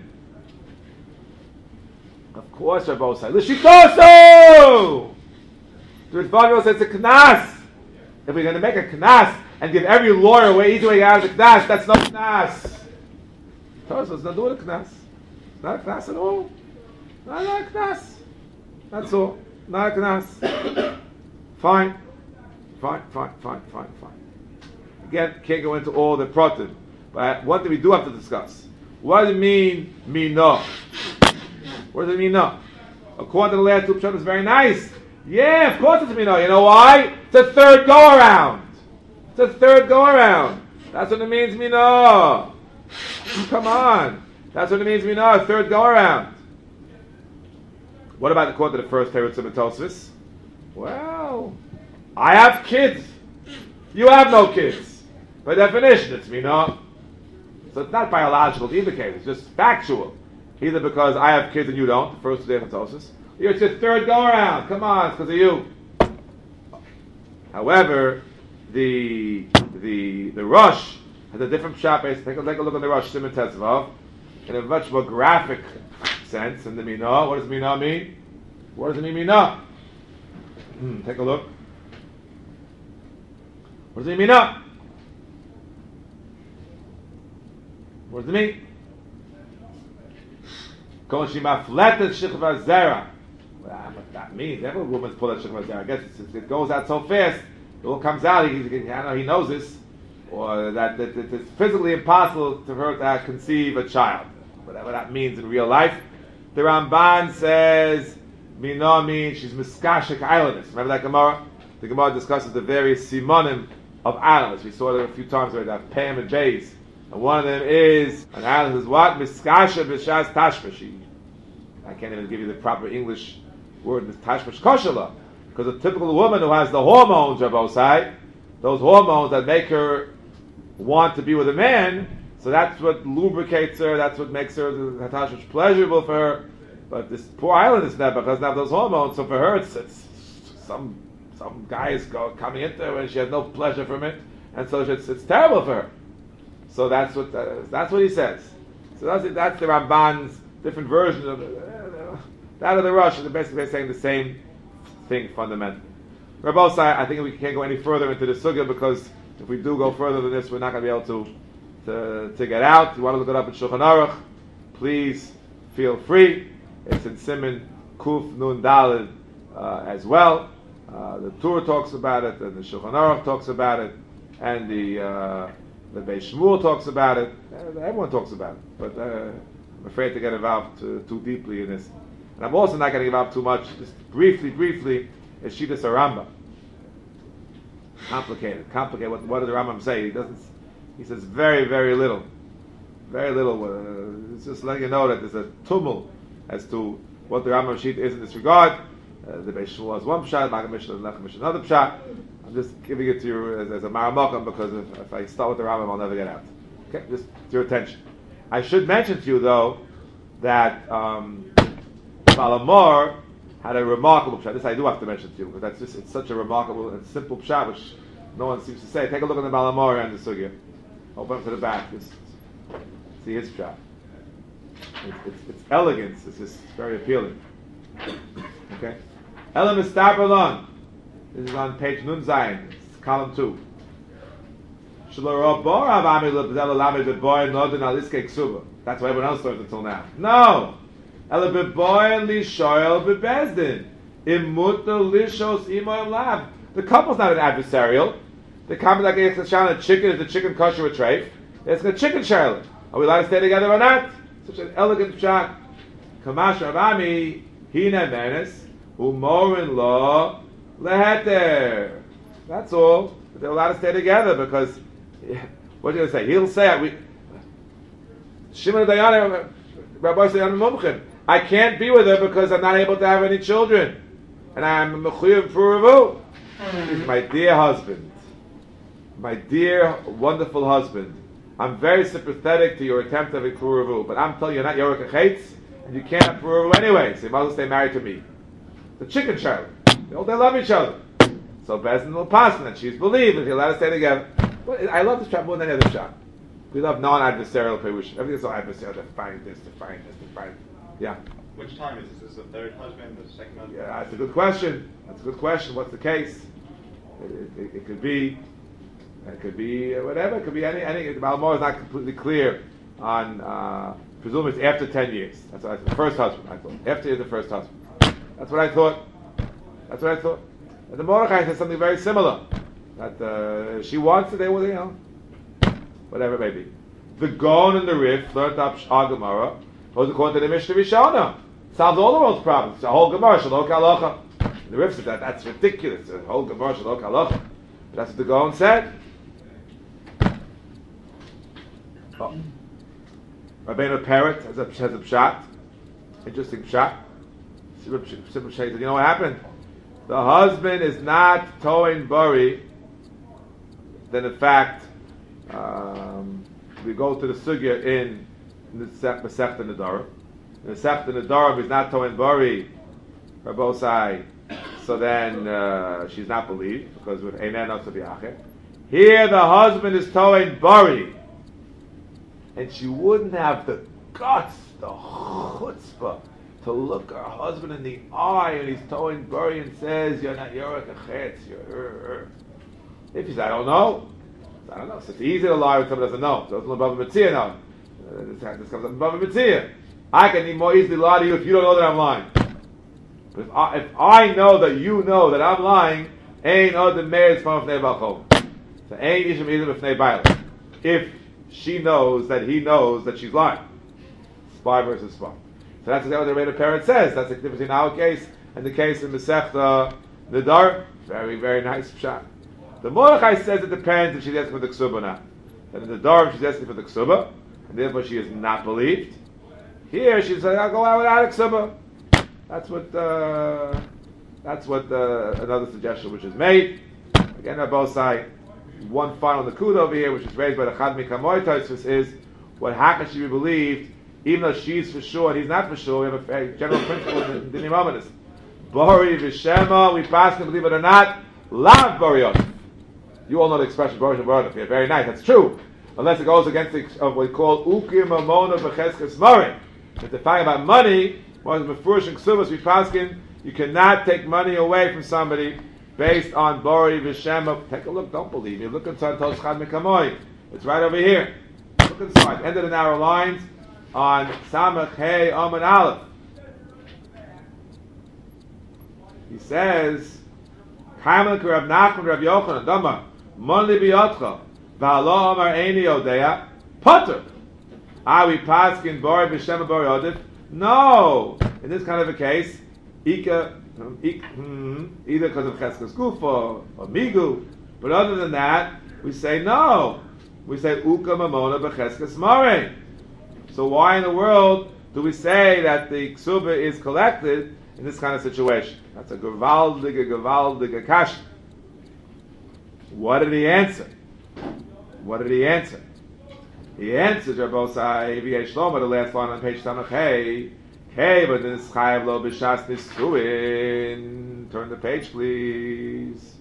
Of course, they're both sides. L'shitoso! The Ritva says it's a knas. If we're going to make a knas and give every lawyer a way easy way out of the knas, that's no knas. Tosfos not doing a knas. It's not a knas at all. Not, not a knas. That's all. Not a knas. Fine. Fine, fine, fine, fine, fine. Again, can't go into all the protim. But one thing we do have to discuss. What does it mean, mina? What does it mean, no? According to the last two pshat, it's very nice. Yeah, of course it's mina. You know why? It's a third go around. It's a third go around. That's what it means, mina. Come on. That's what it means, mina. A third go around. What about according to the first Teretz of Tosfos? Well, I have kids. You have no kids. By definition, it's mina. So it's not biological to either case. It's just factual. Either because I have kids and you don't, the first day of Tosfos. It's your third go around. Come on, it's because of you. However, the the the Rush has a different pshat base. Take a, take a look at the Rush Simon Tesvav in a much more graphic sense. And the mina, what does mina mean? What does it mean, mina? Hmm, take a look. What does it mean, mina? What does it mean? What that means, every woman's pulled that shikva zera. I guess it goes out so fast, it all comes out. He, he, I know he knows this, or that, that, that it's physically impossible to her to conceive a child. Whatever that means in real life. The Ramban says, Mina means she's miskashik islandess. Remember that Gemara? The Gemara discusses the various simonim of islanders. We saw them a few times already, that Pam and Bays. And one of them is, an island is what? Miskasha b'shas tashmashi. I can't even give you the proper English word, tashmash koshala. Because a typical woman who has the hormones, Rabosai, those hormones that make her want to be with a man, So that's what lubricates her, that's what makes her the Hatashvish pleasurable for her. But this poor island is never doesn't have those hormones, so for her it's, it's some some guy is go, coming into her and she has no pleasure from it, and so it's, it's terrible for her. So that's what uh, that's what he says. So that's that's the Ramban's different version of uh, that of the Rush. They're basically saying the same thing fundamentally. Rabbi, I think we can't go any further into the sugya because if we do go further than this, we're not going to be able to to, to get out. If you want to look it up in Shulchan Aruch, please feel free. It's in Siman Kuf Nun Daled uh, as well. Uh, the Torah talks about it, and the Shulchan Aruch talks about it, and the uh, the Beis Shmuel talks about it. Uh, everyone talks about it, but uh, I'm afraid to get involved too, too deeply in this. And I'm also not getting involved too much. Just briefly, briefly, is Shitas Rambam. Complicated, complicated. What, what does the Rambam say? He doesn't. He says very, very little, very little. Uh, it's just letting you know that there's a tumult as to what the Rambam sheet is in this regard. Uh, the Beis Shmuel has one pshat, Maggid Mishnah and Lechem Mishnah another pshat. I'm just giving it to you as, as a maramokam because if, if I start with the Rambam, I'll never get out. Okay, just to your attention. I should mention to you though that um, Balamor had a remarkable pshat. This I do have to mention to you because that's just it's such a remarkable and simple pshat which no one seems to say. Take a look at the Balamor and the sugya. Open up to the back. Just see his pshat. It's, it's, it's elegance. It's just very appealing. Okay. Elam Istabelon. This is on page Nun Zayin. It's column two. That's why everyone else learned until now. No. Ela beboy li shoyel bebezdin. Imuto lishos imoyim lab. The couple's not an adversarial. The couple that gets a shana chicken is the chicken kosher with treif. It's a chicken shayla. Are we allowed to stay together or not? Such an elegant pshat. Kamash Ravami hina menes umorin lo leheter. That's all. But they're allowed to stay together because what are you going to say? He'll say we. Shimon Dayana, Rabbi Dayan Mumchim. I can't be with her because I'm not able to have any children, and I'm mechuyev pruvu. He's my dear husband, my dear wonderful husband. I'm very sympathetic to your attempt to have a pruvu, but I'm telling you, you're not Yorek Achetz, and you can't have pruvu anyway. So you might as well stay married to me. The chicken child. They all they love each other. So Bezdin will pass that she's believed that he'll let us stay together. But I love this shot more than any other shot. We love non-adversarial perush. Everything's so adversarial. Define this, define this, define. Yeah. Which time is this? Is this the third husband, the second husband? Yeah, that's a good question. That's a good question. What's the case? It, it, it could be. It could be whatever. It could be any. Any. The Balamor is not completely clear on. Uh, presume it's after ten years. That's what I thought. The first husband. I thought after is the first husband. That's what I thought. That's what I thought. And the Mordechai says something very similar. That uh, she wants it. They will, you know, whatever it may be. The Gon and the Rif learned up Shah Gemara. Goes according to the Mishnah Rishona. Solves all the world's problems. The whole Gemara Shalok Halacha. The Rif said that that's ridiculous. The whole Gemara Shalok Halacha. But that's what the Gon said. Oh. Rabbeinu Parrot has a, has a pshat. Interesting pshat. Simple pshat. You know what happened? The husband is not towing bari. Then in fact, um, we go to the sugya in the Masechta Nedarim. The Masechta Nedarim is not towing bari, Rabosai. So then uh, she's not believed because with Einan Asaviyachet. Here the husband is towing bari, and she wouldn't have the guts, the chutzpah, to look her husband in the eye, and he's towing bari and says, "You're not Yorek Achetz, you're." If he says, "I don't know," I don't know. So it's easy to lie when someone doesn't know. Doesn't know Bava Metzia now. Uh, this, this comes up in Bava Metzia. I can more easily lie to you if you don't know that I'm lying. But if I, if I know that you know that I'm lying, ain't other meres from Fnei Balchov. So ain't Yisham Yizim Fnei Bailah. If she knows that he knows that she's lying, spy versus spy. So that's exactly what the Rebbeinu Parrot says. That's the difference in our case and the case in Masechta Nedar. Very, very nice pshat. The Mordechai says it depends if she's asking for the ksuba or not. And in the Dharm she's asking for the ksuba, and therefore she is not believed. Here she says, "I'll go out without a ksuba." That's what. Uh, that's what uh, another suggestion which is made. Again, on both sides. One final nakuda over here, which is raised by the Chad Mikamoy Tosfos, is what Haka should be believed, even though she's for sure and he's not for sure. We have a, a general principle in the Nimamadis. Bori v'shema, we pass can believe it or not, lav boriot. You all know the expression bori v'boriot. Yeah, very nice, that's true. Unless it goes against the, of what we call ukim amona v'cheskes mori. If they're talking about money, more than mefurish and ksubas, we pass can, you cannot take money away from somebody based on bori v'shema. Take a look, don't believe me. Look inside Tos Chad Mekamoi. It's right over here. Look inside. End of the narrow lines on Samach Hey Amen Aleph. He says, Kaimel Rav Nachman Rav Yochanan Dama Mon Li Biyotcha V'Alo Amar Eini Odeya Potter. Are we paskin bori b'shem bori odif? No. In this kind of a case, Ika, ik, hmm, either because of Cheskas Gufa or, or Migu, but other than that, we say no. We say Uka Mamona b'Cheskas Mare. So why in the world do we say that the ksuba is collected in this kind of situation? That's a gewaldige, gewaldige kasha. What did he answer? What did he answer? He answered Rabbosai V'Yesh Shlomo, the last line on page Tamach Hey. Hey, but this Chayav Lo B'Shas Nisuin. Turn the page, please.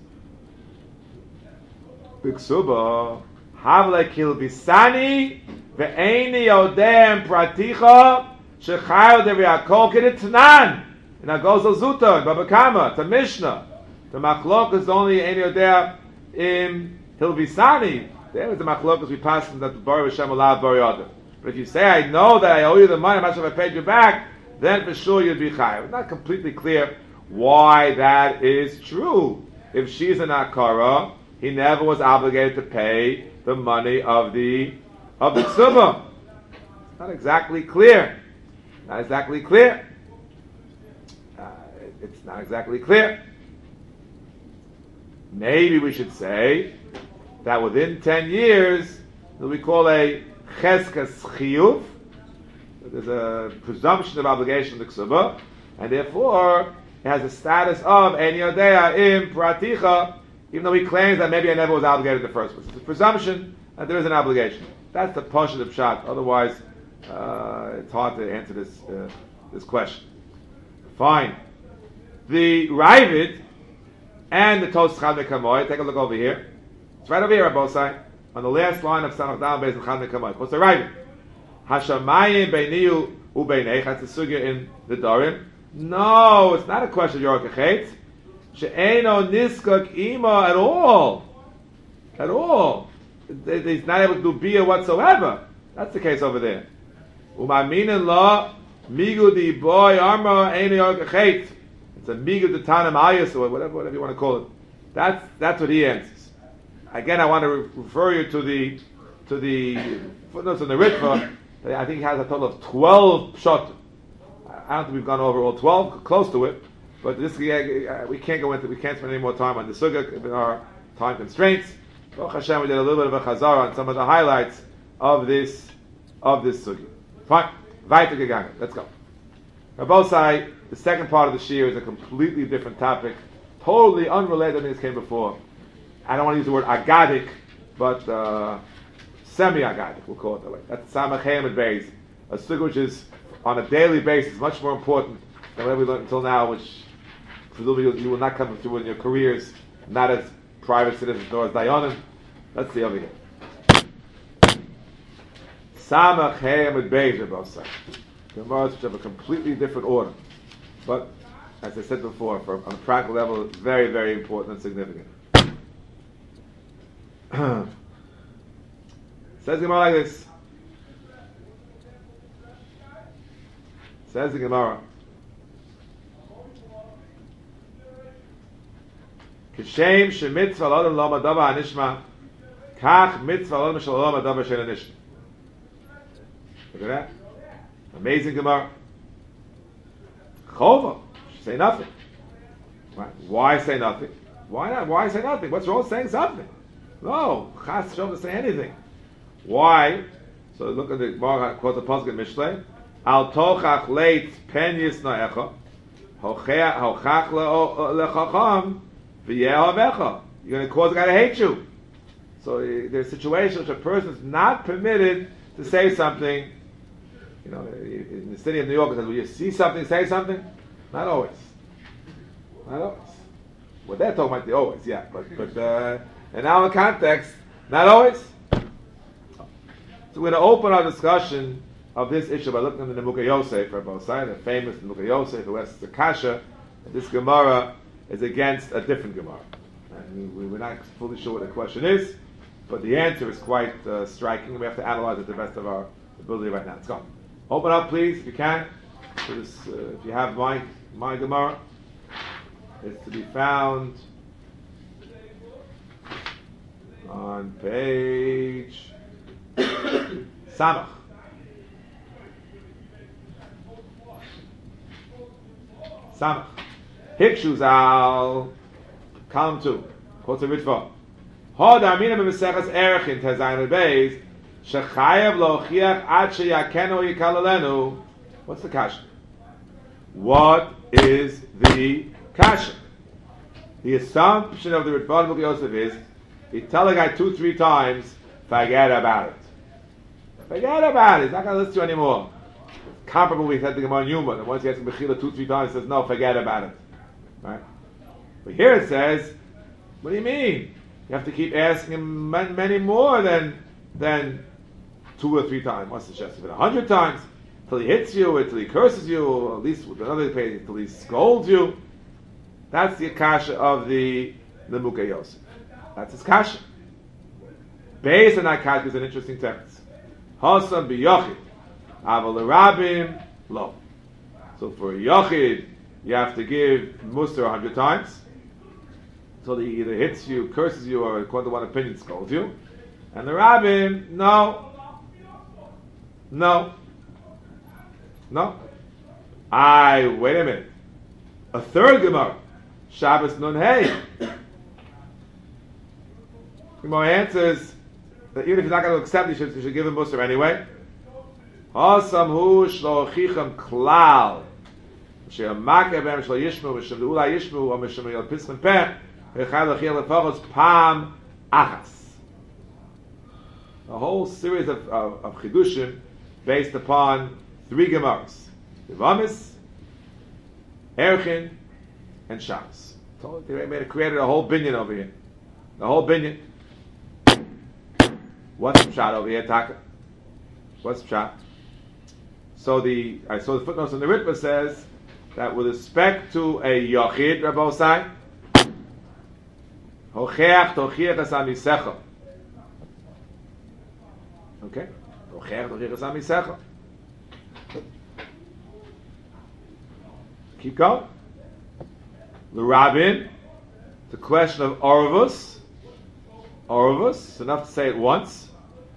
B'Ksuba Havle Kil Bisani Ve'Eini Yodem Praticha Shechayav Devi Akol Kedetnan. And that goes to Zuta, Baba Kama, to Mishnah. The Machlok is only Eini Yodem in Hilvisani. There was the Machlok we passed from that Bari V'Shem Alav Bari Yodem. But if you say, I know that I owe you the money, I'm not sure if I paid you back, then for sure you'd be chayav. It's not completely clear why that is true. If she's an akara, he never was obligated to pay the money of the of the ksuba. It's not exactly clear. Not exactly clear. Uh, it's not exactly clear. Maybe we should say that within ten years, that we call a cheskas chiyuv. There's a presumption of obligation to ksuba, and therefore it has the status of en yodea im praticha, even though he claims that maybe I never was obligated in the first place. It's a presumption that there is an obligation. That's the pashut of pshat. Otherwise, uh, it's hard to answer this uh, this question. Fine. The Ravid and the Tos Chad Mekamoy. Take a look over here. It's right over here, Rabbosai, on the last line of Samach Dal Beis Chad Mekamoy. What's the Ravid? Hashamayim beiniu ubeineich. That's the sugya in the Dorim. No, it's not a question of Yorkachet. She'eno niskak ima at all. At all. He's not able to do bia whatsoever. That's the case over there. Umaminin la migu di boy arma eno Yorkachet. It's a migu de tanam ayas or whatever, whatever you want to call it. That's that's what he answers. Again, I want to re- refer you to the to the footnotes in the Ritva. I think he has a total of twelve pshat. I don't think we've gone over all twelve, close to it. But this uh, we can't go into. We can't spend any more time on the sugya given our time constraints. Baruch Hashem, we did a little bit of a chazara on some of the highlights of this of this sugya. Fine, weiter gegangen. Let's go. Rabbosai, the second part of the shir is a completely different topic, totally unrelated to this came before. I don't want to use the word agadic, but. Uh, Semi-agadic, we'll call it that way. That's Samach Hamid Beis, a sugya which is on a daily basis much more important than what we learned until now, which presumably you will not come through in your careers, not as private citizens nor as dayanim. Let's see over here. Samach Hamid Beis are both sides. Gemaras which have a completely different order, but as I said before, for, on a practical level, very, very important and significant. Says the Gemara like this. Says the Gemara. Kishem shemitzvah l'odom lo madava anishma, kach mitzvah l'odom shel lo madava shel anishma. Look at that. Amazing Gemara. Chova. Say nothing. Why say nothing? Why not? Why say nothing? What's wrong with saying something? No. Chas shom to say anything. Why? So look at the Gemara quotes the pasuk in Mishlei. Al tochach leit pen yisnaecha, hochach lechacham v'yehavecha. You're going to cause a guy to hate you. So uh, there's situations which a person is not permitted to say something. You know, in the city of New York, it says, will you see something, say something? Not always. Not always. What they're talking about, the always, yeah. But, but uh, in our context, not always. So we're going to open our discussion of this issue by looking at the Nemuka Yosef, for both sides, the famous Nemuka Yosef, who asks the Kasha, that this Gemara is against a different Gemara. And we, we're not fully sure what the question is, but the answer is quite uh, striking. We have to analyze it to the best of our ability right now. Let's go. Open up, please, if you can. To this, uh, if you have my my Gemara, it's to be found on page Samach. Samach. Hikshuz al column two. Quotes a Ritva. Hod Armina b'Meseches Erechin Tezayin Beis Shechayev Lochiach Ad Sheyakenu Yikalalenu. What's the kasha? What is the kasha? The assumption of the Ritva Nemuka Yosef is he tell a guy two, three times, forget about it. Forget about it. He's not going to listen to you anymore. Comparable, we said to Gemara Yuma, and once he asks Mechila two, three times, he says, no, forget about it. Right? But here it says, what do you mean? You have to keep asking him many more than than two or three times. What's the chest? A hundred times, till he hits you, or till he curses you, or at least with another page, till he scolds you. That's the kasha of the Nemuka Yosef. That's his kasha. Based on that kasha is an interesting text. Hasam biyochid, aval rabim lo. So for a yochid, you have to give muster a hundred times. So he either hits you, curses you, or according to one opinion, scolds you. And the rabbim, no, no, no. I wait a minute. A third Gemara, Shabbos Nun Hey. Gemara answers that even if he's not going to accept, you should, you should give him muster anyway. Hasam hu shlochichem klal. Mishum makabem shlo yishmu, mishum deula yishmu, or mishum yal pisman peh. Pam achas. A whole series of, of, of chidushim based upon three Gemaras: Yevamis, Erchin, and Shabbos. So they made created a whole binyan over here. The whole binyan. What's the shot over here, Taka? What's the shot? So the I saw the footnotes in the Ritva says that with respect to a yochid, Rabbi Osai, Hocheach tochiach es amisecha. Okay? Hocheach tochiach es amisecha. Keep going. The rabbin, the question of Orvus. Orvus, it's enough to say it once.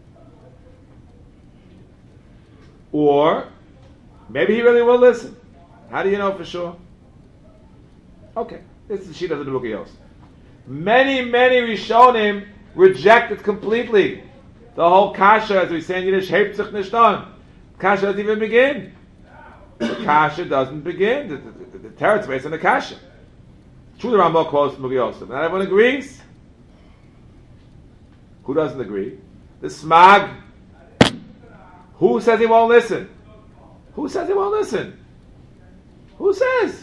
Or, maybe he really will listen. How do you know for sure? Okay, this is the sheet of the Nemuka Yosef. Many, many Rishonim reject it completely. The whole kasha, as we say in Yiddish, hebt sich nicht an. Kasha doesn't even begin. The kasha doesn't begin. The, the, the, the teretz is based on the kasha. True, the Rambam quotes Nemuka Yosef. Not everyone agrees. Who doesn't agree? The smag. Who says he won't listen? Who says he won't listen? Who says?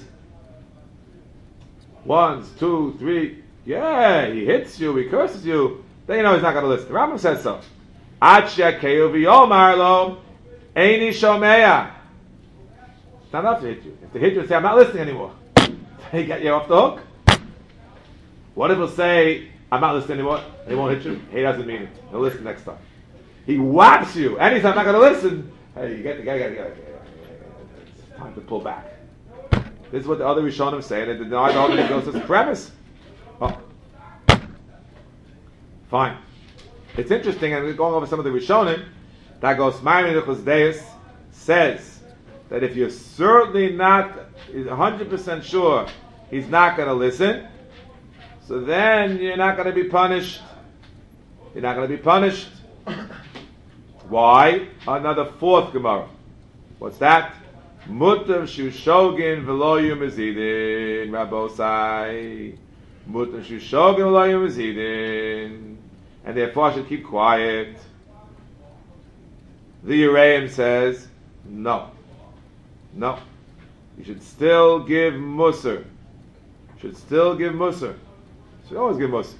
Once, two, three. Yeah, he hits you, he curses you. Then you know he's not going to listen. The Rambam says so. Achya keu v'yomar lo eini shomeya. It's not enough to hit you. If they hit you and say, I'm not listening anymore, they get you off the hook. What if he'll say, I'm not listening anymore? He won't hit you. He doesn't mean it. He'll listen next time. He whaps you. Anytime I'm not going to listen, hey, you get the guy, get, get, it's time to pull back. This is what the other Rishonim say, and they deny the other Yosef's premise. Oh. Fine. It's interesting, and we're going over some of the Rishonim, that goes, Maimon Deus says that if you're certainly not one hundred percent sure he's not going to listen, so then you're not going to be punished. You're not going to be punished. Why? Another fourth Gemara. What's that? Mutav shushogin v'lo yumezidin Rabbosai. Mutav shushogin v'lo yumezidin. And therefore I should keep quiet. The Yereim says, no. No. You should still give Musar. You should still give Musar. You should always give Musar.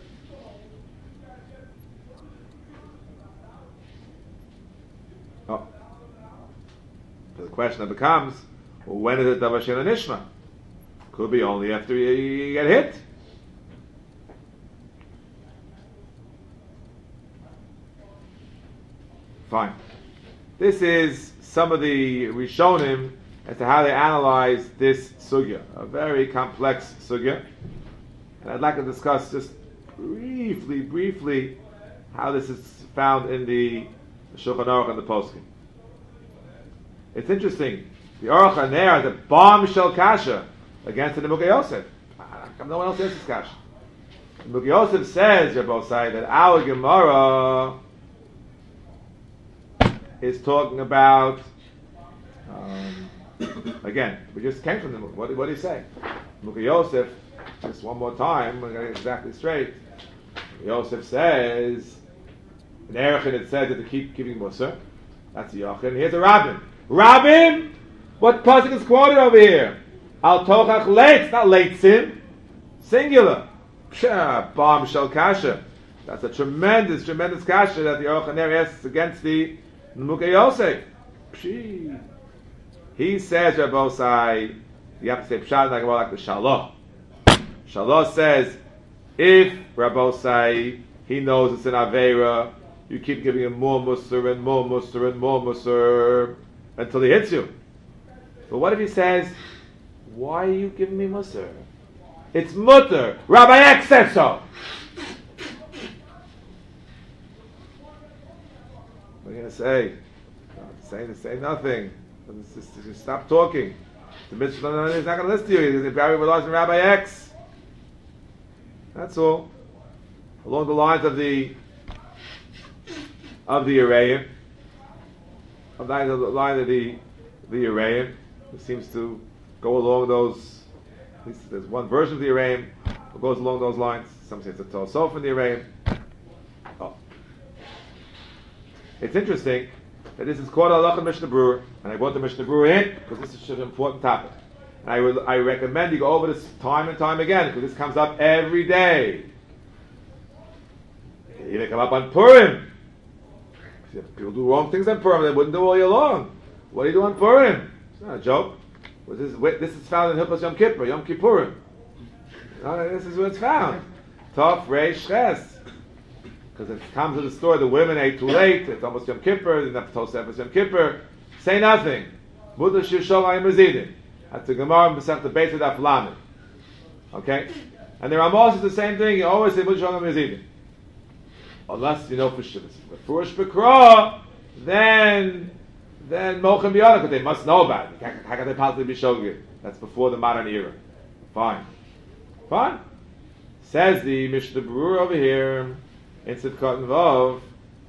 Oh. So the question that becomes, well, when is it Davar She'eino Nishma? Could be only after you, you get hit. Fine. This is some of the Rishonim as to how they analyze this sugya, a very complex sugya. And I'd like to discuss just briefly, briefly, how this is found in the Shulchan Aruch and the Poskim. It's interesting. The Aruch HaNer has a bombshell kasha against the Nimukei Yosef. No one else answers kasha. Nimukei Yosef says, Rabbosai, that our Gemara is talking about, um, again, we just came from the Nimukei. What, what did he say? Nimukei Yosef, just one more time, we're going to get exactly straight. Yosef says, in Erechin it says that to keep giving Musar. That's Yochin. Here's a Rabbin. Rabbin! What pasuk is quoted over here? Al tochach leitz, not leitzim. Singular. Psha, bombshell kasha. That's a tremendous, tremendous kasha that the Aruch HaNer asks against the Nimukei Yosef. Pshee. He says, Rabbosai, you have to say pshat like, like the Shalah. Shalah says, if Rabbosai, he knows it's an Aveira, you keep giving him more Musar and more Musar and more Musar until he hits you. But what if he says, why are you giving me Musar? It's Mutter. Rabbi X said so. What are you going to say? Say, say nothing. Just, just, just stop talking. The mitzvah is not going to listen to you. He's going to be with Rabbi X. That's all. Along the lines of the of the Yereim, of the line of the the Yereim, it seems to go along those. At least there's one version of the Yereim that goes along those lines. Some say it's a Tosaf in the Yereim. Oh, it's interesting that this is called Halacha Mishnah Berurah, and I brought the Mishnah Berurah in because this is such an important topic. And I will, I recommend you go over this time and time again because this comes up every day. It even come up on Purim. People do wrong things on Purim; they wouldn't do all year long. What do you do on Purim? It's not a joke. Well, this, is, this is found in Hilchos Yom Kippur, Yom Kippurim. No, this is where it's found. Tov Reish Ches. Because it comes to the story, the women ate too late. It's almost Yom Kippur. They have to toast Yom Kippur. Say nothing. Mutar Shishol Ayim Rezidin. That's the Gemara in Masech the Beis Daf Lamed. Okay, and there are also the same thing. You always say Mutar Shishol Ayim Rezidin. Unless you know for sure. But Furush B'Kra, then then Mochem B'Yonah, because they must know about it. How can they possibly be shogeg? That's before the modern era. Fine, fine. Says the Mishnah Berurah over here in Sivkot Vav.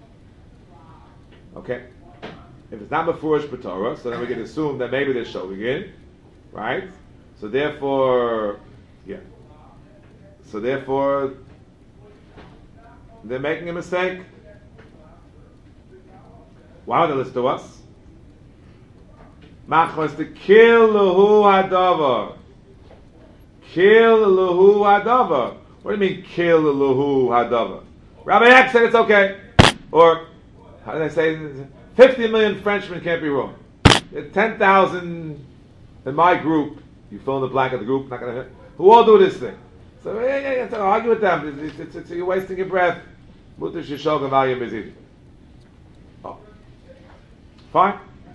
Okay, if it's not Mefurish B'Torah, so then we can assume that maybe they're shogeg, right? So therefore, yeah. So therefore, they're making a mistake. Why would they listen to us? Machmas to kill lehu hadavar. Kill lehu hadavar. What do you mean kill lehu hadavar? Rabbi X said it's okay. Or, how do they say, fifty million Frenchmen can't be wrong. ten thousand in my group, you fill in the blank of the group, not gonna, who all do this thing. So, yeah, yeah, yeah, so argue with them. It's, it's, it's, you're wasting your breath. Mutar Shishol Ayim Rezidin. Oh. Fine.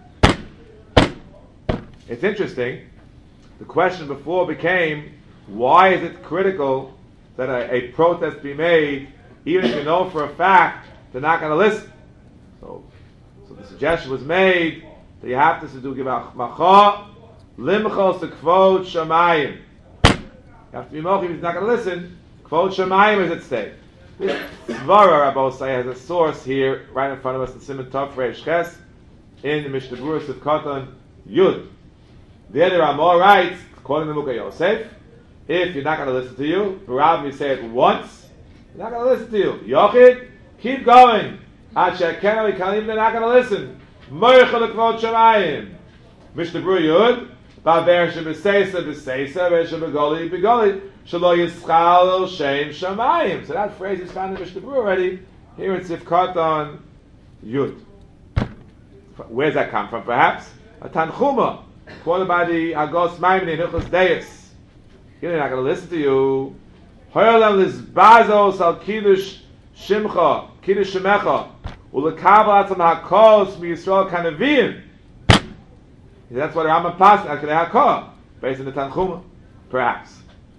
It's interesting. The question before became, why is it critical that a, a protest be made, even if you know for a fact they're not going to listen? So, so the suggestion was made that you have to do give macha limchol sekvod shamayim. You have to be mochi if he's not going to listen. Kvod shamayim is at stake. This Svara Rabbosai has a source here right in front of us in Siman Tov Reish Ches in the Mishnah Berurah of Katan Yud. There the Ramah writes, according to Nimukei Yosef, if you're not going to listen to you, Barav, you say it once, you're not going to listen to you. Yochid, keep going. Asher Kenali Kalim, they're not going to listen. Moichel Kvot Shamayim. Mishnah Berurah Yud. Baver Shebeseisa Beseisa. Ver Shebegoli Begoli. Shelo Yischal Shem Shamayim. So that phrase is found in Mishnah Berurah already. Here it's Sifkat on Yud. Where does that come from? Perhaps a Tanchuma quoted by the Agos Maimon in Hilchos Deis. They're not going to listen to you. Hoyolem Lizbazos Al Kiddush Shimcha Kiddush Shemecha Ulekabel Atzam Hakos MiYisrael Kanavim. That's what Rambam passed after the Hakos, based on the Tanchuma, perhaps.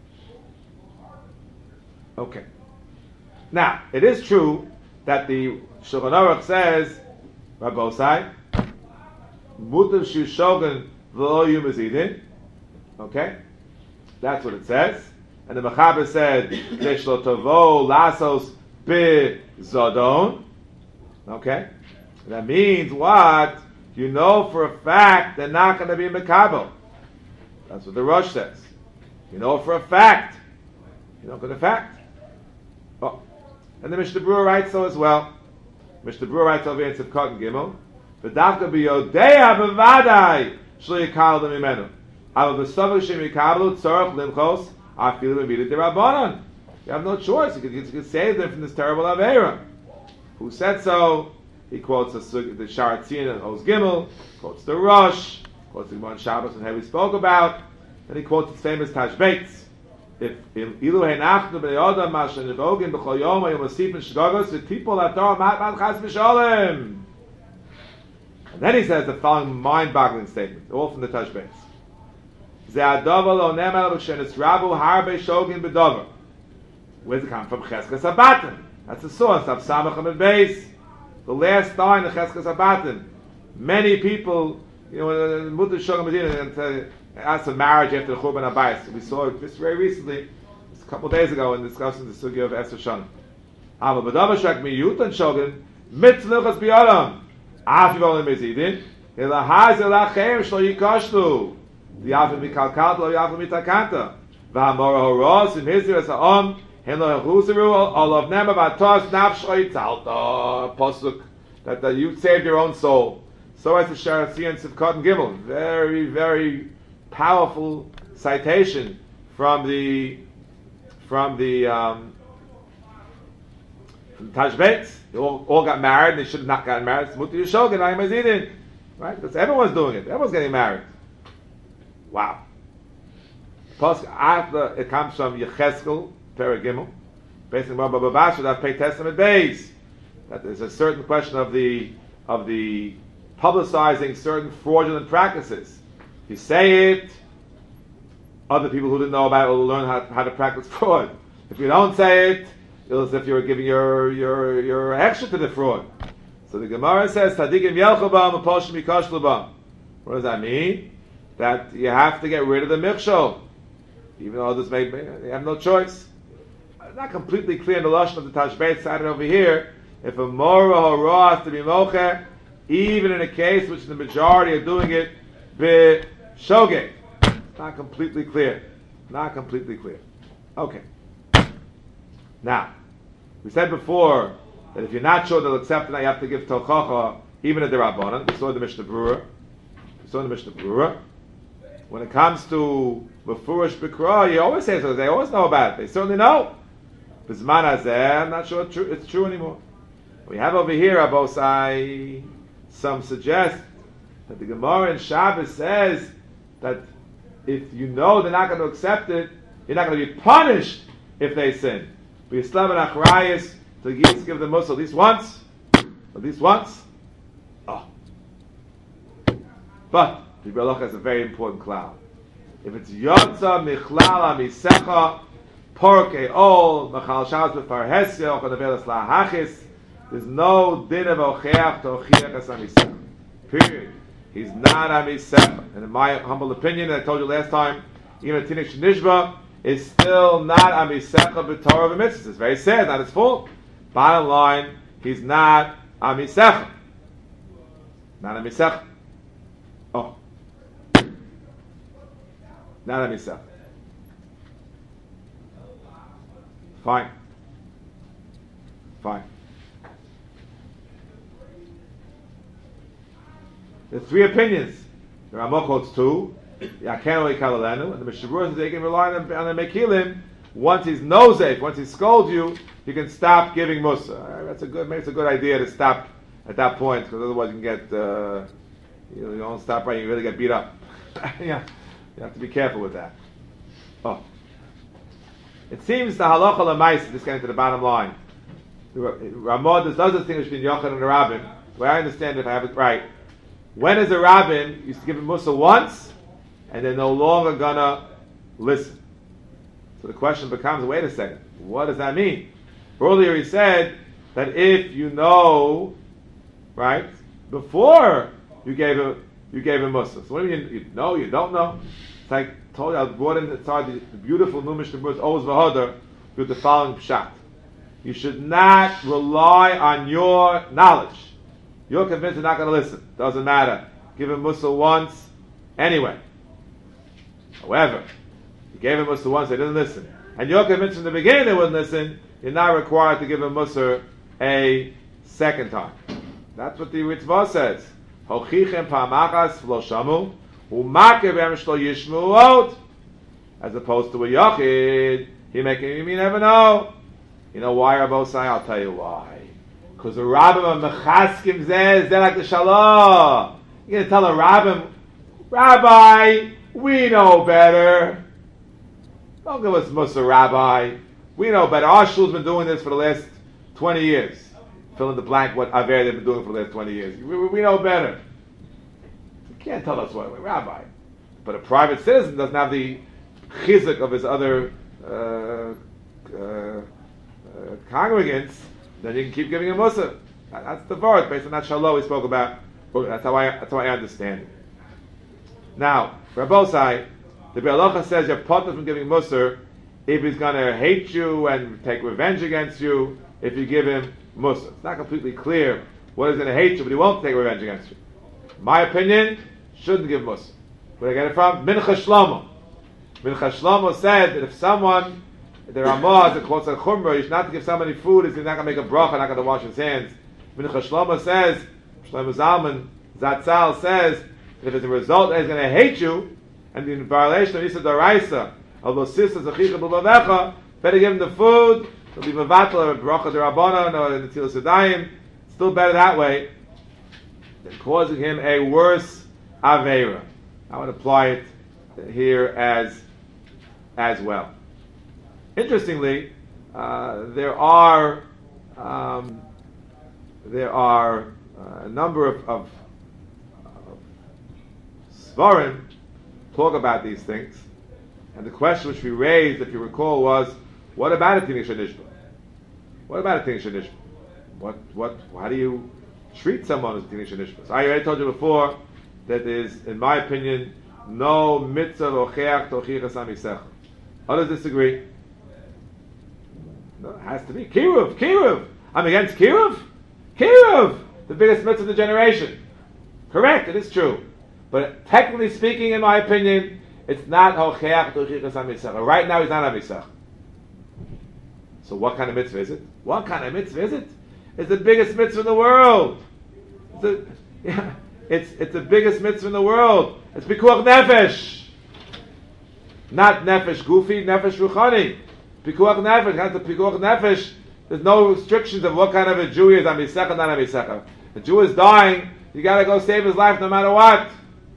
Okay. Now it is true that the Shulchan Aruch says, Rabbosai, Mutav Shushogan V'lo Yom Mezidin. Okay, that's what it says. And the Mechaber said, Zeshlo Tovo Lasos Be Zodon. Okay, and that means what? You know for a fact they're not going to be Mekabel. That's what the Rosh says. You know for a fact. You know for the fact. Oh, and the Mishnah Berurah writes so as well. Mishnah Berurah writes over here in Sivkot and Gimel. V'davka b'yodea b'vadai shlo yikal them imenu. Aval b'savak shem yikabelu tzorach limchos afilu b'midat derabanan. You have no choice. You could, you could save them from this terrible avera. Who said so? He quotes the, the Sharatzian and Oz Gimel, quotes the Rosh, quotes the Gemara Shabbos and how we spoke about, and he quotes his famous Tashbeitz. If ilu heinachnu b'nei odam masha nevogin b'chol yom hayom osifin shgogos v'tipol ator mat mat chas v'sholem. And then he says the following mind-boggling statement, all from the Tashbeitz. Ze adover lo nemel b'shenis rabu harbe shogin b'dover. Where's it come from? Cheskes Abatim. That's the source of Samachim and Beis. The last line of Cheskes Abatim. Many people, you know, Mutter Shogim Medina and uh, asked for marriage after the Churban Abayis. We saw it just very recently, just a couple of days ago, in discussing the sugya of Esther Shana. Aber b'davar shak miyut and Shogim mitzluchas b'yodam. Af yivol mezidin elahaz elachem shlo yikashlu. The Yavim mikalkalt lo Yavim mitakanta. V'hamora horos im hizir es ha'om. That you saved your own soul. So as the Sharatzi and Sivkot and Gimel. Very, very powerful citation from the from the um, from Tashbeitz. They all, all got married. They should have not gotten married. It's Muti Yishogan, I Mazidin. Right? Because everyone's doing it. Everyone's getting married. Wow. Plus, after it comes from Yecheskel, Perigimel, based on Rabbi Babasha, that pay testament days. That there's a certain question of the of the publicizing certain fraudulent practices. If you say it, other people who didn't know about it will learn how, how to practice fraud. If you don't say it, it's as if you're giving your your your extra to the fraud. So the Gemara says, Tadikim Yelchabam Aposhim Yikashlubam. What does that mean? That you have to get rid of the mikshol. Even though others may, they have no choice. It's not completely clear in the lashon of the Tashbeitz cited over here. If a mora hora has to be moche, even in a case which the majority are doing it b'shogeg, it's not completely clear. Not completely clear. Okay. Now, we said before that if you're not sure they'll accept it, now you have to give tochacha, even a derabanan. We saw in the Mishnah Berurah. We saw in the Mishnah Berurah. When it comes to Mefurish Bikra, you always say so. They always know about it. They certainly know. Bizman Hazeh, I'm not sure it's true, it's true anymore. We have over here, Abosai, some suggest that the Gemara in Shabbos says that if you know they're not going to accept it, you're not going to be punished if they sin. But Yislam and Achrayas, to give the Musa at least once. At least once. Oh. But the Berloch has a very important cloud. If it's Yotza Michlal Amisecha Porke Ol Machal Shabbos Befarhesya Ochodavelas Lahachis, there's no din of Ocheach to Ochiach as Amisecha. Period. He's not Amisecha. And in my humble opinion, I told you last time, even a Tinich Nishba is still not Amisecha B'Torah V'Mitzvahs. It's very sad, not his fault. Bottom line, he's not Amisecha. Not Amisecha. Oh. Not Amisecha. Fine. Fine. There's three opinions. The Ramah quotes two. Yakenu Kalalenu, and the Mishabur says they can rely on the, on the Mekilim. Once he's nozef, once he scolds you, you can stop giving Musa. Right, that's a good, maybe it's a good idea to stop at that point, because otherwise you can get, uh, you, you don't stop right, you really get beat up. Yeah, you have to be careful with that. Oh, it seems the halacha l'maisa. Just getting to the bottom line. Ramah does distinguish between Yochanan and the Rabbin. The way I understand it, if I have it right, when is a Rabbin used to give him Musa once, and they're no longer gonna listen. So the question becomes, wait a second, what does that mean? Earlier he said that if you know, right, before you gave him you gave him Musa. So what do you mean? You know, you don't know? It's like I told you, I brought in inside the, the beautiful new Mishnah Berurah, Oz V'Hodar, with the following pshat. You should not rely on your knowledge. You're convinced you're not going to listen. Doesn't matter. Give him Musa once, anyway. However, you gave him Musa once, they didn't listen. And you're convinced from the beginning they wouldn't listen, you're not required to give him Musa a second time. That's what the Ritzvah says. Hochichem pa'amachas v'lo shamu, u'makir b'hem shlo yishmu out. As opposed to a Yachid, he making you never know. You know why, Rabbosai? I'll tell you why. Because the Rabbim of Mechaskim says, they're like the Shalah. You're going to tell a Rabbim, Rabbi, we know better. Don't give us Musa, Rabbi. We know better. Our shul's been doing this for the last twenty years. Fill in the blank what Aver they've been doing for the last twenty years. We, we know better. You can't tell us what, Rabbi. But a private citizen doesn't have the chizuk of his other uh, uh, uh, congregants, then you can keep giving him Musa. That's the word based on that Shalom we spoke about. That's how I that's how I understand it. Now, Rabbosai, the Be'alacha says you're potter from giving Musa if he's going to hate you and take revenge against you if you give him Musa. It's not completely clear what he's going to hate you, but he won't take revenge against you. My opinion, shouldn't give Musa. Where did I get it from? Mincha Shlomo. Mincha Shlomo said that if someone, the Ramah, the quotes on Chumrah, you should not give somebody food, he's not going to make a bracha, not going to wash his hands. Mincha Shlomo says, Shlomo Zalman, Zatzal says, that if it's a result that he's going to hate you, and in violation of Yisra D'Oraisa, although Sisa Zachicha B'Bavecha, better give him the food, it'll be Mevatel or Bracha D'Rabbanan or Netilas Yadayim, still better that way, than causing him a worse Aveira. I would apply it here as as well. Interestingly, uh, there are um, there are uh, a number of, of, of Svarim talk about these things, and the question which we raised, if you recall, was, what about a Tinisha Nishba? What about a Tinisha Nishba? What what? How do you treat someone as a Tinisha Nishba? So I already told you before that there is, in my opinion, no mitzvah ocheach tochichas amisecha. Others disagree. No, it has to be kiruv, kiruv. I'm against kiruv, kiruv, the biggest mitzvah of the generation. Correct, it is true, but technically speaking, in my opinion, it's not ocheach tochichas amisecha. Right now, he's not amisecha. So, what kind of mitzvah is it? What kind of mitzvah is it? It's the biggest mitzvah in the world. It's a, yeah. It's it's the biggest mitzvah in the world. It's pikuach nefesh, not nefesh gufi, nefesh ruchani. Pikuach nefesh. Kind of pikuach nefesh. There's no restrictions of what kind of a Jew he is. Amisecha, not amisecha. The Jew is dying. You got to go save his life no matter what.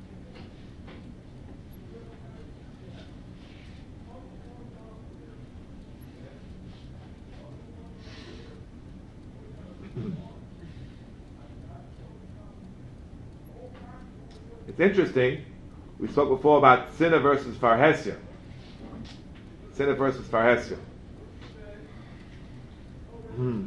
It's interesting, we spoke before about Sinna versus Farhesya. Sinna versus Farhesya. Hmm.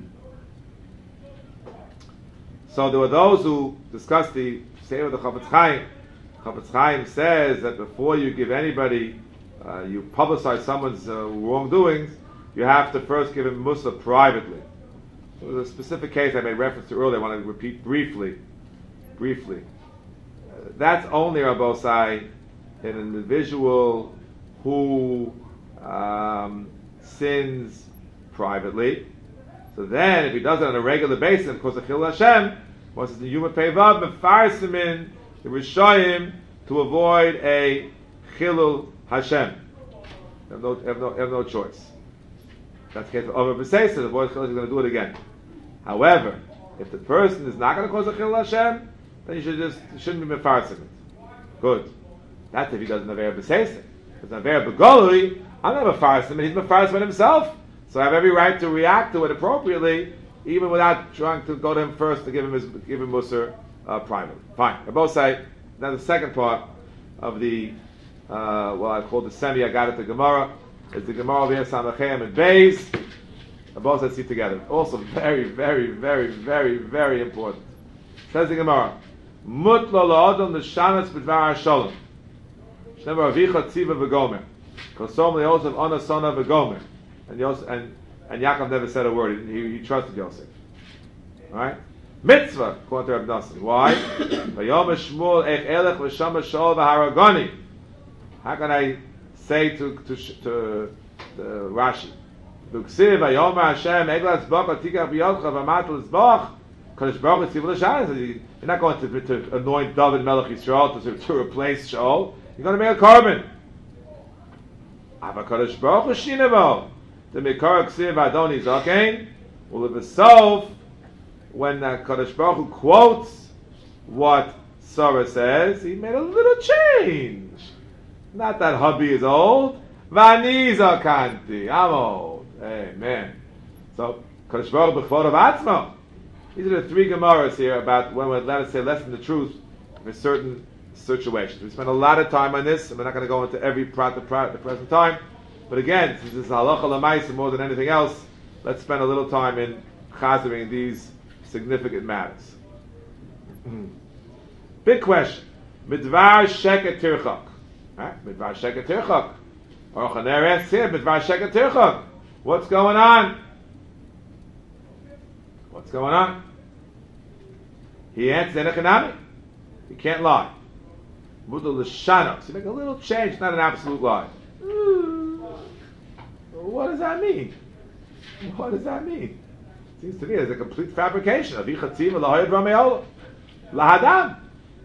So there were those who discussed the Sefer of the Chafetz Chaim. Chafetz Chaim says that before you give anybody, uh, you publicize someone's uh, wrongdoings, you have to first give him Musa privately. There was a specific case I made reference to earlier, I want to repeat briefly. Briefly. That's only Rabbosai, an individual who um, sins privately. So then, if he does it on a regular basis, of course, the Chil Hashem, once it's the Yuma Peivav, Mefarsimin, the Rishayim to avoid a Chilul Hashem. They have no, have no, have no choice. That's the case of Over B'Seisa, the boy Chilul is going to do it again. However, if the person is not going to cause a Chilul Hashem, then you should just, you shouldn't be mefarsim it. Good. That's if he doesn't have Aver B'Seisa. Because Aver B'Golui, I'm not mefarsim it, he's mefarsim it himself. So I have every right to react to it appropriately, even without trying to go to him first to give him his, give him Musar uh, privately. Fine. They both say, now the second part of the, uh, well, I call the semi, I got it, the Gemara, is the Gemara over here, Samachem and Beis. They both said see together. Also very, very, very, very, very important. Says the Gemara, Mut lo la'adam l'shanas b'dvar ha'sholem. Shnever avicha tziva v'gomer. Kosom le'osef ona sona v'gomer. And Yosef, and and Yaakov never said a word. He, he trusted Yosef. All right, mitzvah according to Reb Nosson. Why? Vayom Shmuel ech elech v'shama shol v'haragoni. How can I say to to to, to Rashi? V'ksiv vayom Hashem eglas b'ach atikach b'yodcha v'matul zbach. Kodesh Baruch Hu tzivul. You're not going to, to anoint David Melech Yisrael to, to replace Shaul. You're going to make a carbon. Ava Kodesh Baruch Hu shinavo. The Mikar Ksiv Adoni Zakein, well, if it's so, when uh, Kadosh Baruch Hu quotes what Sarah says, he made a little change. Not that hubby is old. Vani Zakanti, I'm old. Amen. So, Kadosh Baruch Hu B'chvod of Atzmo. These are the three Gemaras here about when we let us say less than the truth for certain situations. We spent a lot of time on this, and we're not going to go into every part at the present time. But again, since this is halacha l'maisa more than anything else, let's spend a little time in chazering these significant matters. Big question. Midvar sheket tirchak. Right? Midvar sheket tirchak. Aruch HaNer asks here, Midvar sheket tirchak. What's going on? What's going on? He answers, Enechanami. You can't lie. Mudal l'shana. So you make a little change, not an absolute lie. What does that mean? What does that mean? Seems to me it's a complete fabrication. Avichatzim lahoyed rameol lahadam.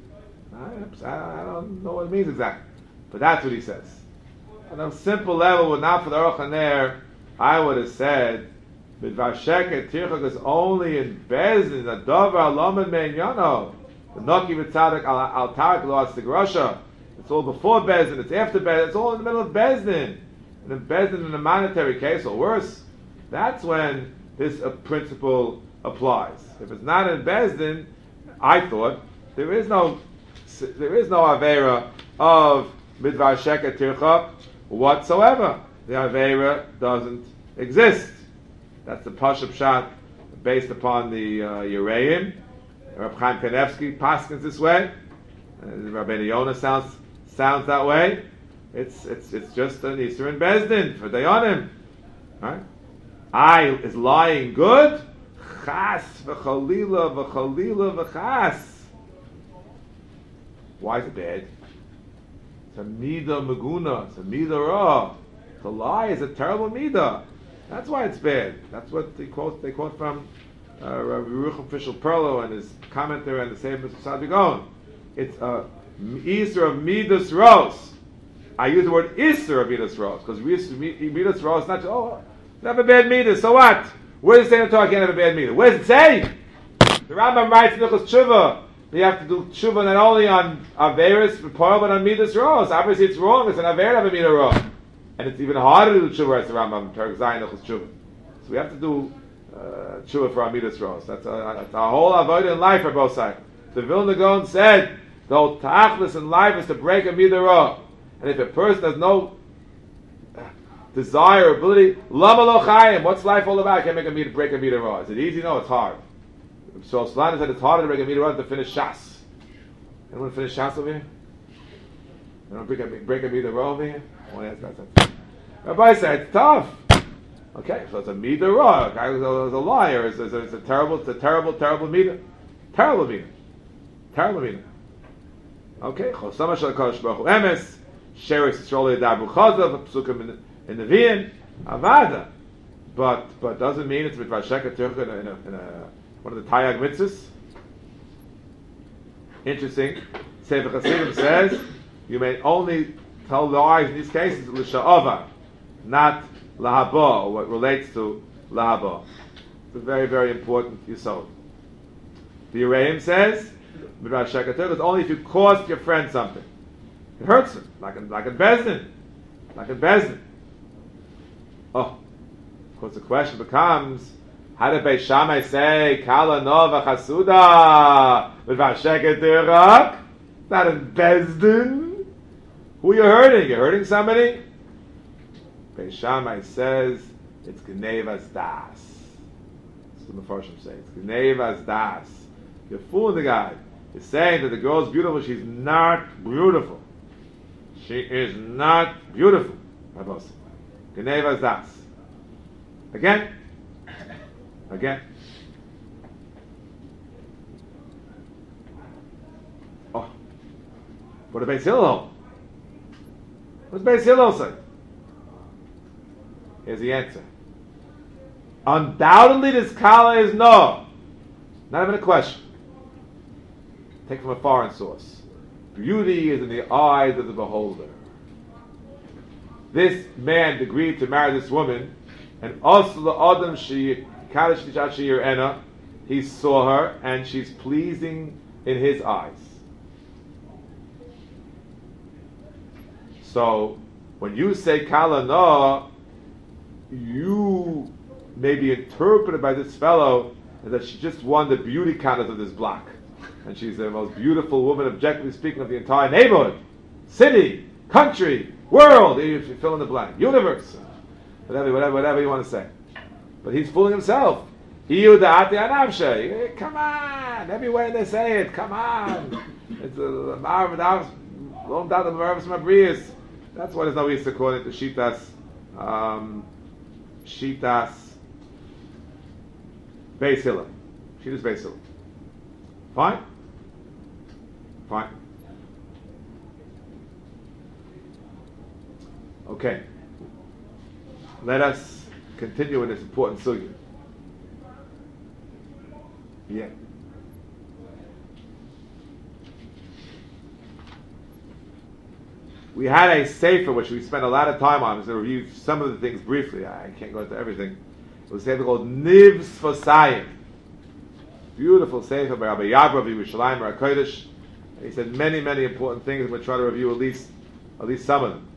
I don't know what it means exactly, but that's what he says. On a simple level, with not for the Aruch HaNer, I would have said midvar sheket tirchak is only in Bezdin. The davar lomen meinyano. The noki v'tzadik al tarik lo asigrosha. It's all before Bezdin. It's after Bezdin. It's all in the middle of Bezdin. And in Bezdin, in a monetary case, or worse, that's when this uh, principle applies. If it's not in Bezdin, I thought there is no there is no avera of midvar sheket tirchak whatsoever. The avera doesn't exist. That's the Pashup Pshat based upon the uh, Yereim. Reb Chaim Kanevsky paskins this way. And Rabbeinu Yonah sounds sounds that way. It's it's it's just an Easter in Bezdin for Dayanim. Right? I is lying good. Chas v'chalila v'chalila v'chas. Why is it bad? It's a midah meguna. It's a midah ra. To lie is a terrible midah. That's why it's bad. That's what they quote. They quote from uh, Rabbi Yerucham Fishel Perlo and his commenter and the Sefer Tzaddik Gaon. It's a Easter of midas ros. I use the word Isser of midas ros because we used to midas ros not just, oh, have a bad midas. So what? Where does it say in the Torah I can't have a bad midas? Where does it say? The Rambam writes in Hilchos Tshuva. You have to do tshuva not only on averis but on midas ros. Obviously, it's wrong. It's an aver to have a midas ros. And it's even harder to do tshuva as the Rambam, Perek Zayin Hilchos Tshuva. So we have to do uh, tshuva for our midas ros. That's a, that's a whole avodah in life for both sides. The Vilna Gaon said the whole tachlis in life is to break a midas ros. And if a person has no desire or ability, lama lo chayim, what's life all about? I can't make a midah, break a midas ros. Is it easy? No, it's hard. So Solana said it's harder to break a midah ros than to finish Shas. Anyone finish Shas over here? You don't break a, break a midah ros over here? Oh, yes, that's it. Rabbi said it's tough. Okay, so it's a midah ra. A guy who's a, who's a liar. It's, it's, it's a terrible, it's a terrible, terrible midah. Terrible midah. Terrible midah. Okay, Chosama shel Kodesh Baruch Hu emes. Sheris Yisrael Yadabu Chazav. Psukim in the Nevi'im. Avada. But but doesn't mean it's midvar sheket tirchak in a, in a, in a one of the Tayag mitzvahs. Interesting. Sefer Chassidim says you may only tell lies in these cases l'sha'ava, not lahaba, or what relates to lahaba. It's a very, very important yisod. The Yereim says Midrash Shekater is only if you cost your friend something. It hurts him, like in like in Bezdin, like in Bezdin. Oh, of course the question becomes, how did Beis Shammai say Kala Nova Chasuda Midrash Shekater? Not in Bezdin. Who are you hurting? You're hurting somebody? Beis Shammai says it's Gnevas Das. That's what the Mepharshim say. It's Gnevas Das. You're fooling the guy. You're saying that the girl's beautiful. She's not beautiful. She is not beautiful. Gnevas Das. Again. Again. Oh. What did Beis Hillel? What's Beis Hillel say? Here's the answer. Undoubtedly, this kala is no. Not even a question. Take from a foreign source. Beauty is in the eyes of the beholder. This man agreed to marry this woman, and also Adam she Kaddish Tishashi Ena, he saw her, and she's pleasing in his eyes. So, when you say kala no, you may be interpreted by this fellow as that she just won the beauty contest of this block. And she's the most beautiful woman, objectively speaking, of the entire neighborhood, city, country, world, if you fill in the blank, universe, whatever, whatever, whatever you want to say. But he's fooling himself. Come on, everywhere they say it, come on. It's a That's why there's no Easter according to Shitas, um, Shitas, Beis Hillel. Shitas Beis Hillel. Fine? Fine. Okay. Let us continue in this important sugya. Yeah. We had a sefer which we spent a lot of time on. So to review some of the things briefly. I can't go into everything. It was a sefer called Nivs Fosayim. Beautiful sefer by Rabbi Yabra of Yerushalayim HaKodesh. He said many, many important things, and we'll try to review at least, at least some of them.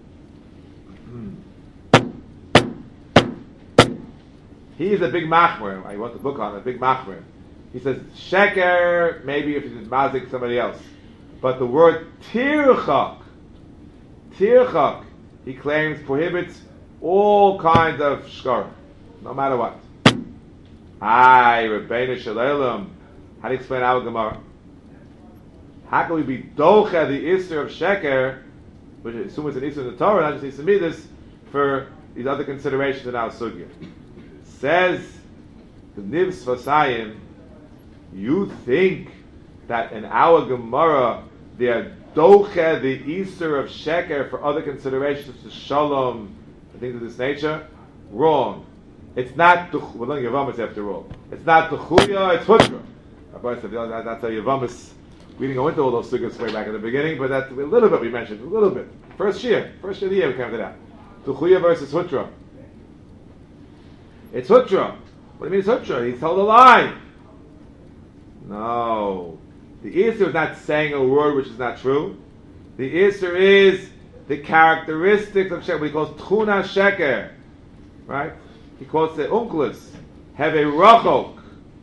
He is a big machmer. I wrote the book on it, a big machmer. He says sheker, maybe if you did mazik somebody else, but the word tirchak, tirchak, he claims prohibits all kinds of shkar, no matter what. Hi, Rabbeinu Shalom. How do you explain our Gemara? How can we be docha the Isser of sheker, which I assume it's an Isser in the Torah, not just Isser Midas, for these other considerations in our sugya? Says the Nivs Vasayim, you think that in our Gemara they are docha the Isser of sheker for other considerations to shalom and things of this nature? Wrong. It's not the we're learning Yavamas after all. It's not the chuya, it's hutra. That's a Yavamas. We didn't go into all those sugyas way back in the beginning, but that's a little bit we mentioned, a little bit. First year, first year of the year we came to that. The chuya versus hutra. It's hutra. What do you mean it's hutra? He told a lie. No. The Isser is not saying a word which is not true. The Isser is the characteristics of sheker, what he calls tchuna sheker. Right? He quotes the Unclus, have a rachok.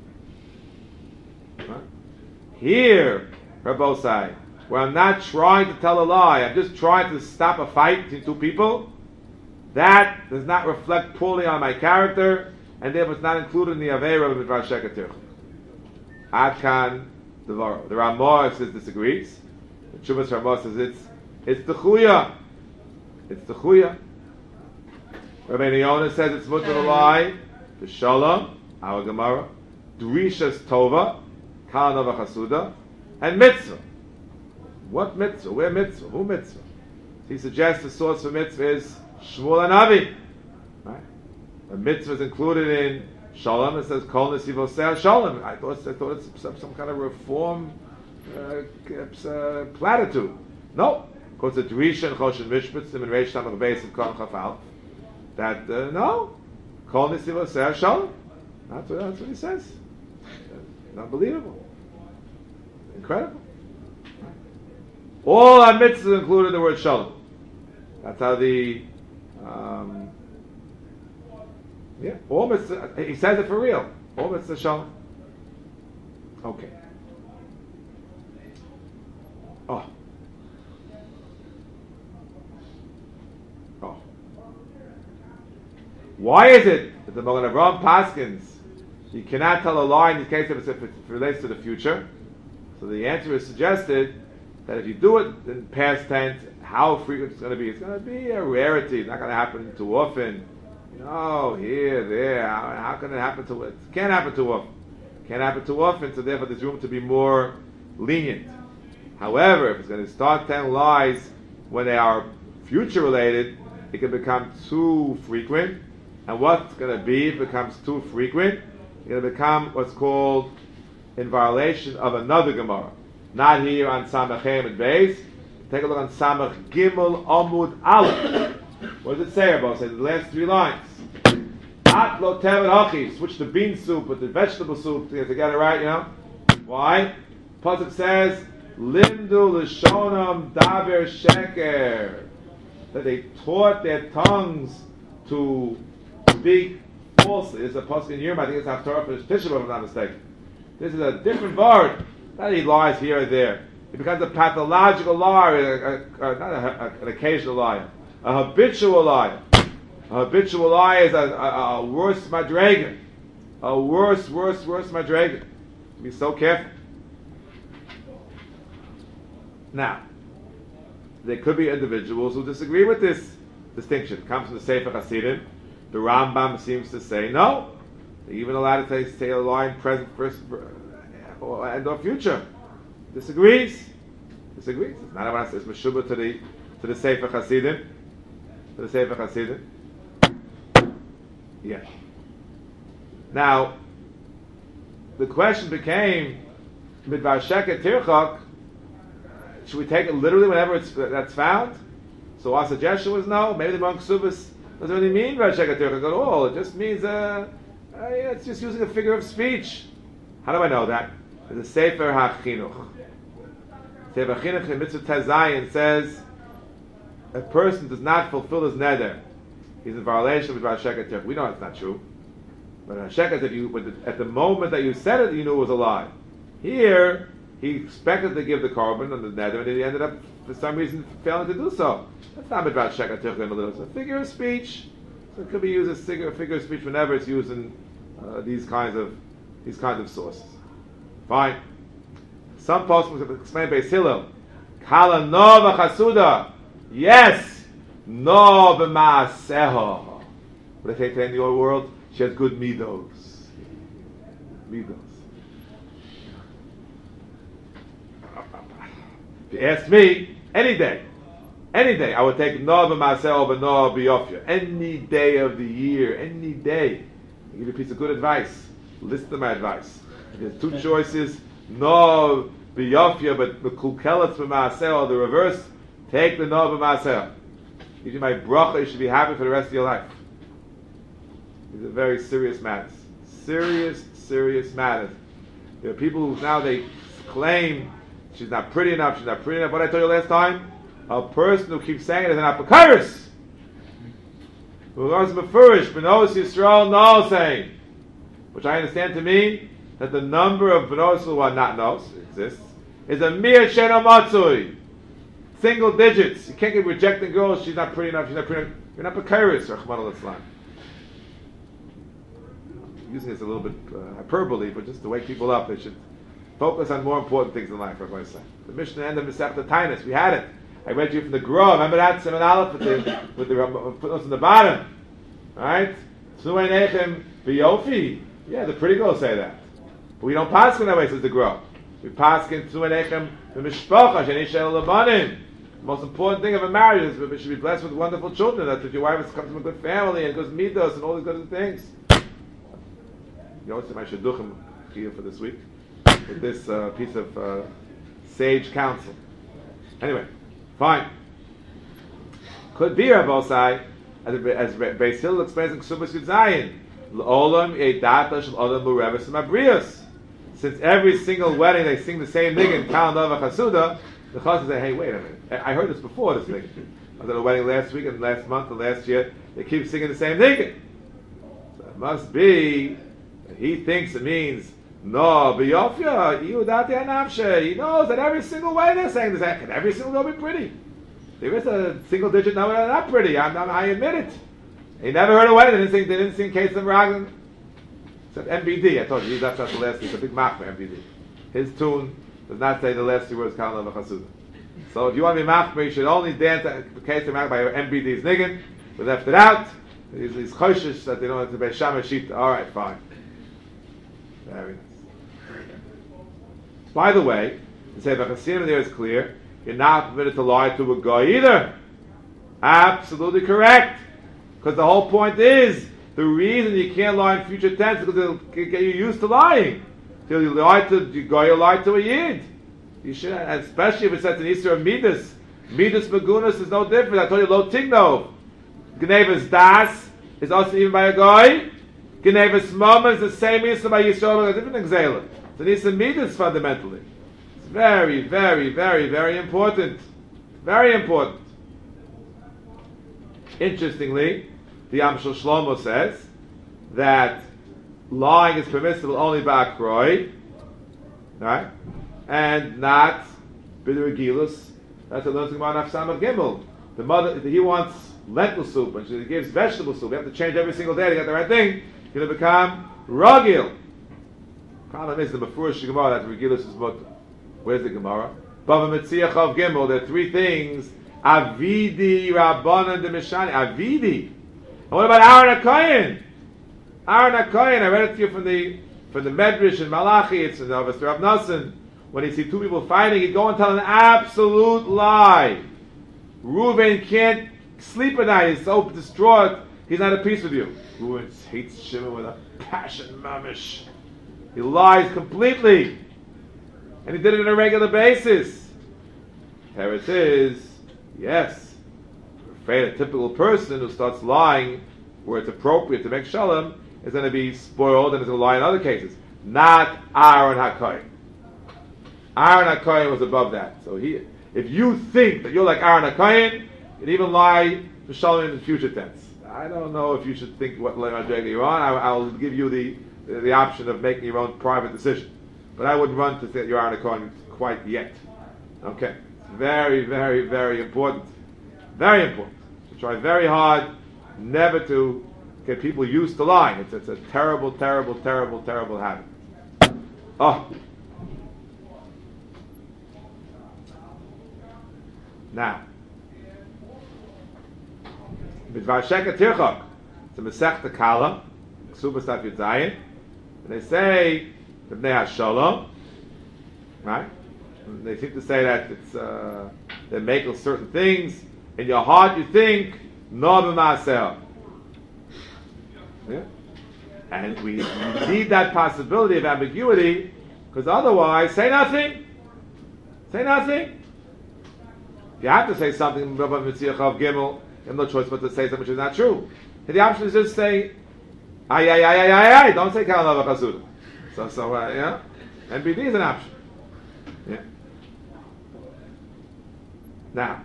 Right? Here, Rabbosai, where I'm not trying to tell a lie, I'm just trying to stop a fight between two people, that does not reflect poorly on my character, and therefore it's not included in the Aveira of Midrash Shekatir. Adkan, the Vara. The Ramah says disagrees. The Chuvas Ramah says it's it's the Chuya. It's the Chuya. Rabbi Yonah says it's mutter to lie. The Shalom, our Gemara, Drishas Tova, Kala Nova Chasuda, and Mitzvah. What mitzvah? Where mitzvah? Who mitzvah? He suggests the source for mitzvah is Shmuel Hanavi. Right? A mitzvah is included in Shalom. It says Kol Nesivosei Shalom. I thought I thought it's some, some kind of reform uh, it's, uh, platitude. No, because the Drisha and Choshen Mishpatzim and Reish Tamach Beis and Kon Chafal, that uh, no, Kol Nisiva Ser Shalom. That's what, that's what he says. Uh, unbelievable. Incredible. All our mitzvahs included the word Shalom. That's how the, um, yeah, all mitzvahs, he says it for real. All mitzvahs Shalom. Okay. Oh. Oh. Why is it that the Magen Avraham Paskins, you cannot tell a lie in this case if it relates to the future? So the answer is suggested that if you do it in past tense, how frequent it's going to be? It's going to be a rarity. It's not going to happen too often. You know, here, there. How, how can it happen too often? It can't happen too often. It can't happen too often, so therefore there's room to be more lenient. However, if it's going to start telling lies when they are future related, it can become too frequent. And what's going to be if it becomes too frequent? It's going to become what's called in violation of another Gemara. Not here on Samach Chem and Beis. Take a look on Samach Gimel Amud Aleph. What does it say about? It says the last three lines. At lo tevet hachi. Switch the bean soup with the vegetable soup to get it right, you know? Why? Pasuk says, Limdu l'shonam daber sheker. That they taught their tongues to speak falsely. It's a pasuk in Yom. I think it's Haftarah for Tisha B'Av, if I'm not mistaken. This is a different word. Not he lies here or there. It becomes a pathological liar, a, a, a, not a, a, an occasional liar, a habitual liar. A habitual liar is a, a, a worse madrega, a worse, worse, worse madrega. Be so careful. Now, there could be individuals who disagree with this distinction. It comes from the Sefer Hasidim. The Rambam seems to say no. They're even allowed to say a lie in present, first, or and or future. Disagrees. Disagrees. It's not about it's Meshubah to the to the Sefer Hasidim. To the Sefer Hasidim. Yeah. Now, the question became, Midvar Sheket Tirchak, should we take it literally whenever it's that's found? So our suggestion was no. Maybe the monk Subas doesn't really mean Midvar Sheket Tirchak at all. It just means uh, uh, yeah, it's just using a figure of speech. How do I know that? There's a Sefer HaChinuch. Sefer HaChinuch in Mitzvah Tezayin says a person does not fulfill his neder. He's in violation with Midvar Sheket Tirchak. We know it's not true. But Hasheket, if you, at the moment that you said it, you knew it was a lie. Here, he expected to give the carbon on the nether, and he ended up, for some reason, failing to do so. That's not Midvar Sheket Tirchak in a little. It's a figure of speech. So it could be used as figure, figure of speech whenever it's used in uh, these kinds of these kinds of sources. Fine. Some postscripts have explained Beis Hillel. Kala no v'chasuda. Yes, no b'maaseha. What do they say in the old world? She has good midos. Midos. If you ask me, any day, any day, I would take no b'maaseh over no b'yofya. Any day of the year, any day. I give you a piece of good advice. Listen to my advice. If there's two choices, no b'yofya, but b'kulkeletz b'maaseh, or the reverse, take the no b'maaseh. Give you my bracha, you should be happy for the rest of your life. These are very serious matters. Serious, serious matters. There are people who now they claim she's not pretty enough, she's not pretty enough. What I told you last time? A person who keeps saying it is an apokyrus. Who learns Mefurish, Benos Yisrael no saying. Which I understand to mean that the number of Benos who are not nos, exists, is a mere Shena Matsui. Single digits. You can't get rejecting girls, she's not pretty enough, she's not pretty enough. You're not apokyrus, Rahman al-Islam. Using this a little bit uh, hyperbole, but just to wake people up, they should focus on more important things in life. I'm going to say the Mishnah and the Masechta Tainus. We had it. I read you from the Gra. Remember that Semen Aleph with the with the uh, footnotes in the bottom, all right? Tzuei Nechem B'Yofi. Yeah, the pretty girls say that, but we don't pass in that way. Says the Gra. We pass in Tzuei Nechem B'Mishpacha Sheni Shel Lebanim. The most important thing of a marriage is we should be blessed with wonderful children. That's if your wife comes from a good family and goes midos and all these good things. You know, my shidduchim here for this week with this uh, piece of uh, sage counsel. Anyway, fine. Could be Rabbosai, as as Beis Hillel explains in Ksubas Yud Zayin, L'olam Eidata Shel Adam L'Ureves Mabrius. Since every single wedding they sing the same niggin, Kal Nova Chasuda, the Chassid say, hey, wait a minute, I heard this before, this niggin. I was at a wedding last week and last month and last year, they keep singing the same niggin. So it must be, he thinks it means, no, B'yofya, Yudati Anamshe, he knows that every single way they're saying this, can every single girl be pretty? There is a single digit number that's not pretty, I'm, I'm, I admit it. He never heard a wedding, they didn't sing, they didn't sing Case of Raglan. Except M B D, I told you, that's not the last, it's a big mark for M B D. His tune does not say the last two words, Kal Nova Chasuda. So if you want to be machmer, you should only dance at Case of Raglan by M B D's niggin. We left it out. He's, he's choshish that they don't have to be Shama Shita. Alright, fine. Very nice. By the way, the Sefer Chassidim there is clear. You're not permitted to lie to a guy either. Absolutely correct. Because the whole point is, the reason you can't lie in future tense is because it'll get you used to lying. Till you lie to a guy, you lie to a yid. You should, especially if it says an Easter of Midas. Midas Magunas is no different. I told you, Lo Tigno. Gnevas Das is also even by a guy. Gnevas Mama is the same Easter by Yisrael, but a different exile. It's an Easter Midas fundamentally. It's very, very, very, very important. Very important. Interestingly, the Amshel Shlomo says that lying is permissible only by Akroi, right? And not B'deragilus. That's a learning about Nafsam of Gimel. The mother, he wants lentil soup, and she gives vegetable soup. You have to change every single day to get the right thing. You're going to become Ragil. Problem is, the Mefurish Gemara, that Regilus is mutter. Where's the Gemara? Bava Metziach of Gimel, there are three things. Avidi, Rabbanan, de Mishani. Avidi. And what about Aaron HaKoyen? Aaron HaKoyen, I read it to you from the from the Medrash in Malachi, it's in the Avos Rav Nassan. When he sees two people fighting, he'd go and tell an absolute lie. Reuben can't sleep at night, he's so distraught, he's not at peace with you. Reuben hates Shimon with a passion, mamish. He lies completely. And he did it on a regular basis. Here it is. Yes. I'm afraid a typical person who starts lying where it's appropriate to make shalom is going to be spoiled and is going to lie in other cases. Not Aaron HaKohen. Aaron HaKohen was above that. So he, if you think that you're like Aaron HaKohen, you can even lie to shalom in the future tense. I don't know if you should think what Madrega you're on. I, I'll give you the, the the option of making your own private decision. But I wouldn't run to say you're Aaron HaKohen quite yet. Okay. Very, very, very important. Very important. To try very hard never to get people used to lying. It's, it's a terrible, terrible, terrible, terrible habit. Oh. Now. Midvar Sheket Tirchok. It's a Masechta Kala. Ksubas Daf Yud Zayin. And they say, the Bnei HaSholom. Right? And they seem to say that it's uh, they make certain things in your heart. You think no b'maaseh, yeah, and we need that possibility of ambiguity because otherwise, say nothing. Say nothing. You have to say something. Gimel, you have no choice but to say something which is not true. And the option is just say, ay ay ay ay ay ay. Don't say Kal Nova Chasuda. So so uh, yeah, M B D is an option. Yeah. Now,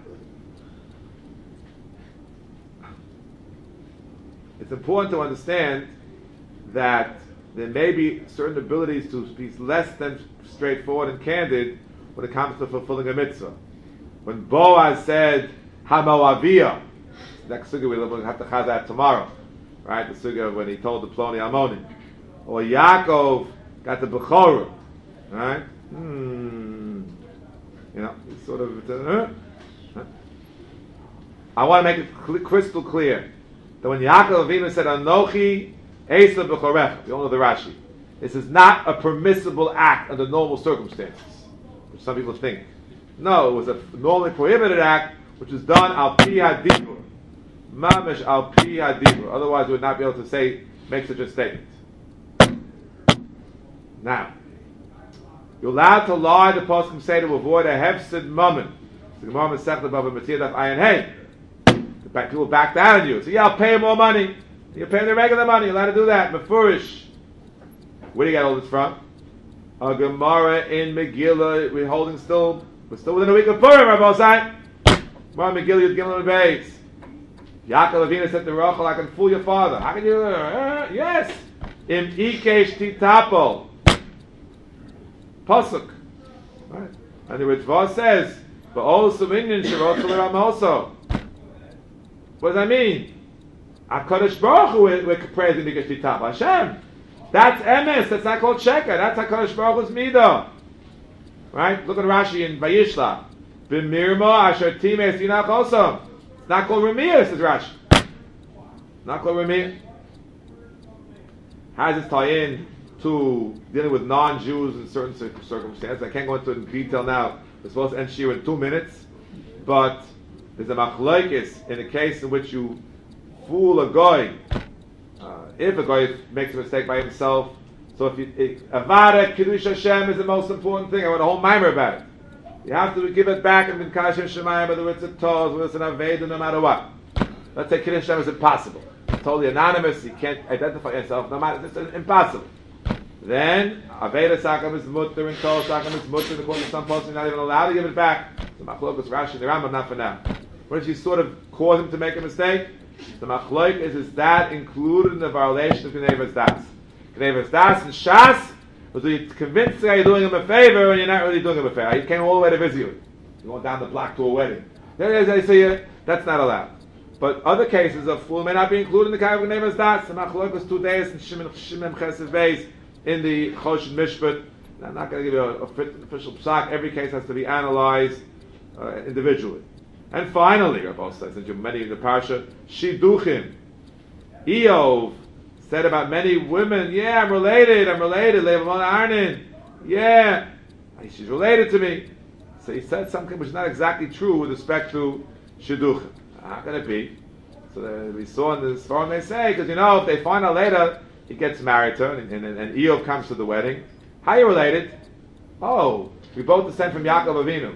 it's important to understand that there may be certain abilities to be less than straightforward and candid when it comes to fulfilling a mitzvah. When Boaz said, Hamoaviyah, next sugya we'll have to chaz that tomorrow, right? The sugya when he told the Ploni Almonim. Or Yaakov got the Bechorah, right? Hmm. You know, it's sort of, uh, huh? I want to make it cl- crystal clear that when Yaakov Avinu said, Anochi Esav B'chorecha, you all know the Rashi, this is not a permissible act under normal circumstances, which some people think. No, it was a normally prohibited act, which is done al pi hadibur, mamish al pi hadibur. Otherwise, we would not be able to say, make such a statement. Now, You're allowed to lie, the poskim say, to avoid a hefsid moment. The Gemara Masechta Bava Metzia Daf Ayin Hey. The back- People back down on you. So yeah, I'll pay more money. You pay the regular money. You're allowed to do that. Mefurish. Where do you get all this from? A Gemara in Megillah. We're holding still. We're still within a week of Purim, Rabbi Osai. Gemara Megillah is Gimel and Beis. Yaakov Avinu said to Rachel, "I can fool your father." How can you? Uh, yes. Im ikesh titapo. Pasuk. Right. And the Ritva says, "But also minion shirot also." What does that mean? HaKadosh Baruch Hu we're praising ikesh titapo. Hashem. That's emes. That's not called sheker. That's HaKadosh Baruch Hu's midah. Right? Look at Rashi in Vayishla. B'mirma asher times yinach also. It's not called Ramiyah, says Rashi. Not called Ramiyah. How does this tie in to dealing with non-Jews in certain circumstances? I can't go into it in detail now. We're supposed to end Shir in two minutes. But there's a machlokes in a case in which you fool a guy. Uh, if a guy makes a mistake by himself, so if you, Avada, Kiddush Hashem is the most important thing. I want a whole mimer about it. You have to give it back and bin kashem shemayim, whether it's a toz, whether it's an aveda, no matter what. Let's say Kiddush Hashem is impossible. It's totally anonymous. You can't identify yourself. No matter, it's impossible. Then aveda sakam is mutter and toz sakam is mutter. According to some posting, you're not even allowed to give it back. The machlokas Rashi and the Rambam, not for now. What if you sort of cause him to make a mistake? The machlok is is that included in the violation of Knevas Das? Knevas Das and Shas. But you convince the guy you're doing him a favor and you're not really doing him a favor. You came all the way to visit you. You're going down the block to a wedding. Then they say that's not allowed. But other cases of fool may not be included in the kind of Knevas Das. The machlok was two days in Shimon Chesed Beis in the Choshen Mishpat. I'm not going to give you a, a official psak. Every case has to be analyzed uh, individually. And finally, Rabbi says, since you're many in the parsha, Shiduchim. Eov said about many women, yeah, I'm related, I'm related, Levaman Arnin. Yeah, she's related to me. So he said something which is not exactly true with respect to Shiduchim. How can it be? So the, we saw in this forum they say, because you know, if they find out later, he gets married to her, and, and, and Eov comes to the wedding. How are you related? Oh, we both descend from Yaakov Avinu.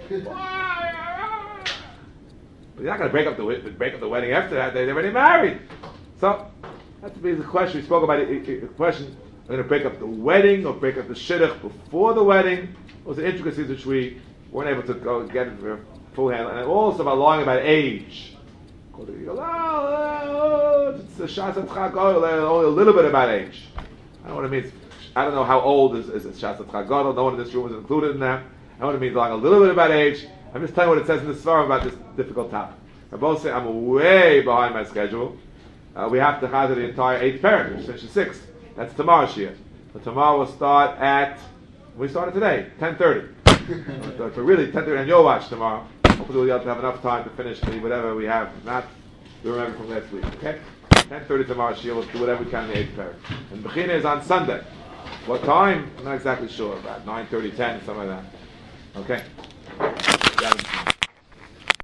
But you're not going to break up the break up the wedding after that. They're already married. So that's the question. We spoke about it. The question: are we going to break up the wedding or break up the shidduch before the wedding? Those are intricacies which we weren't able to go get a full handle. And also about lying about age. You go, oh, it's a shas atchak, only a little bit about age. I don't know what it means. I don't know how old is, is shas atchak. No one in this room is included in that. I don't know what it means lying a little bit about age. I'm just telling you what it says in the Svarim about this difficult topic. I both say I'm way behind my schedule. Uh, we have to have the entire eighth parak, which finishes sixth. That's tomorrow's year. So tomorrow we'll start at, we started today, ten thirty. So really, ten thirty, and you'll watch tomorrow. Hopefully we'll have enough time to finish the, whatever we have. If not, we'll remember from last week. Okay? ten thirty tomorrow's year, we'll do whatever we can in the eighth parak. And Bechina is on Sunday. What time? I'm not exactly sure. About nine thirty, ten, something like that. Okay? Yeah.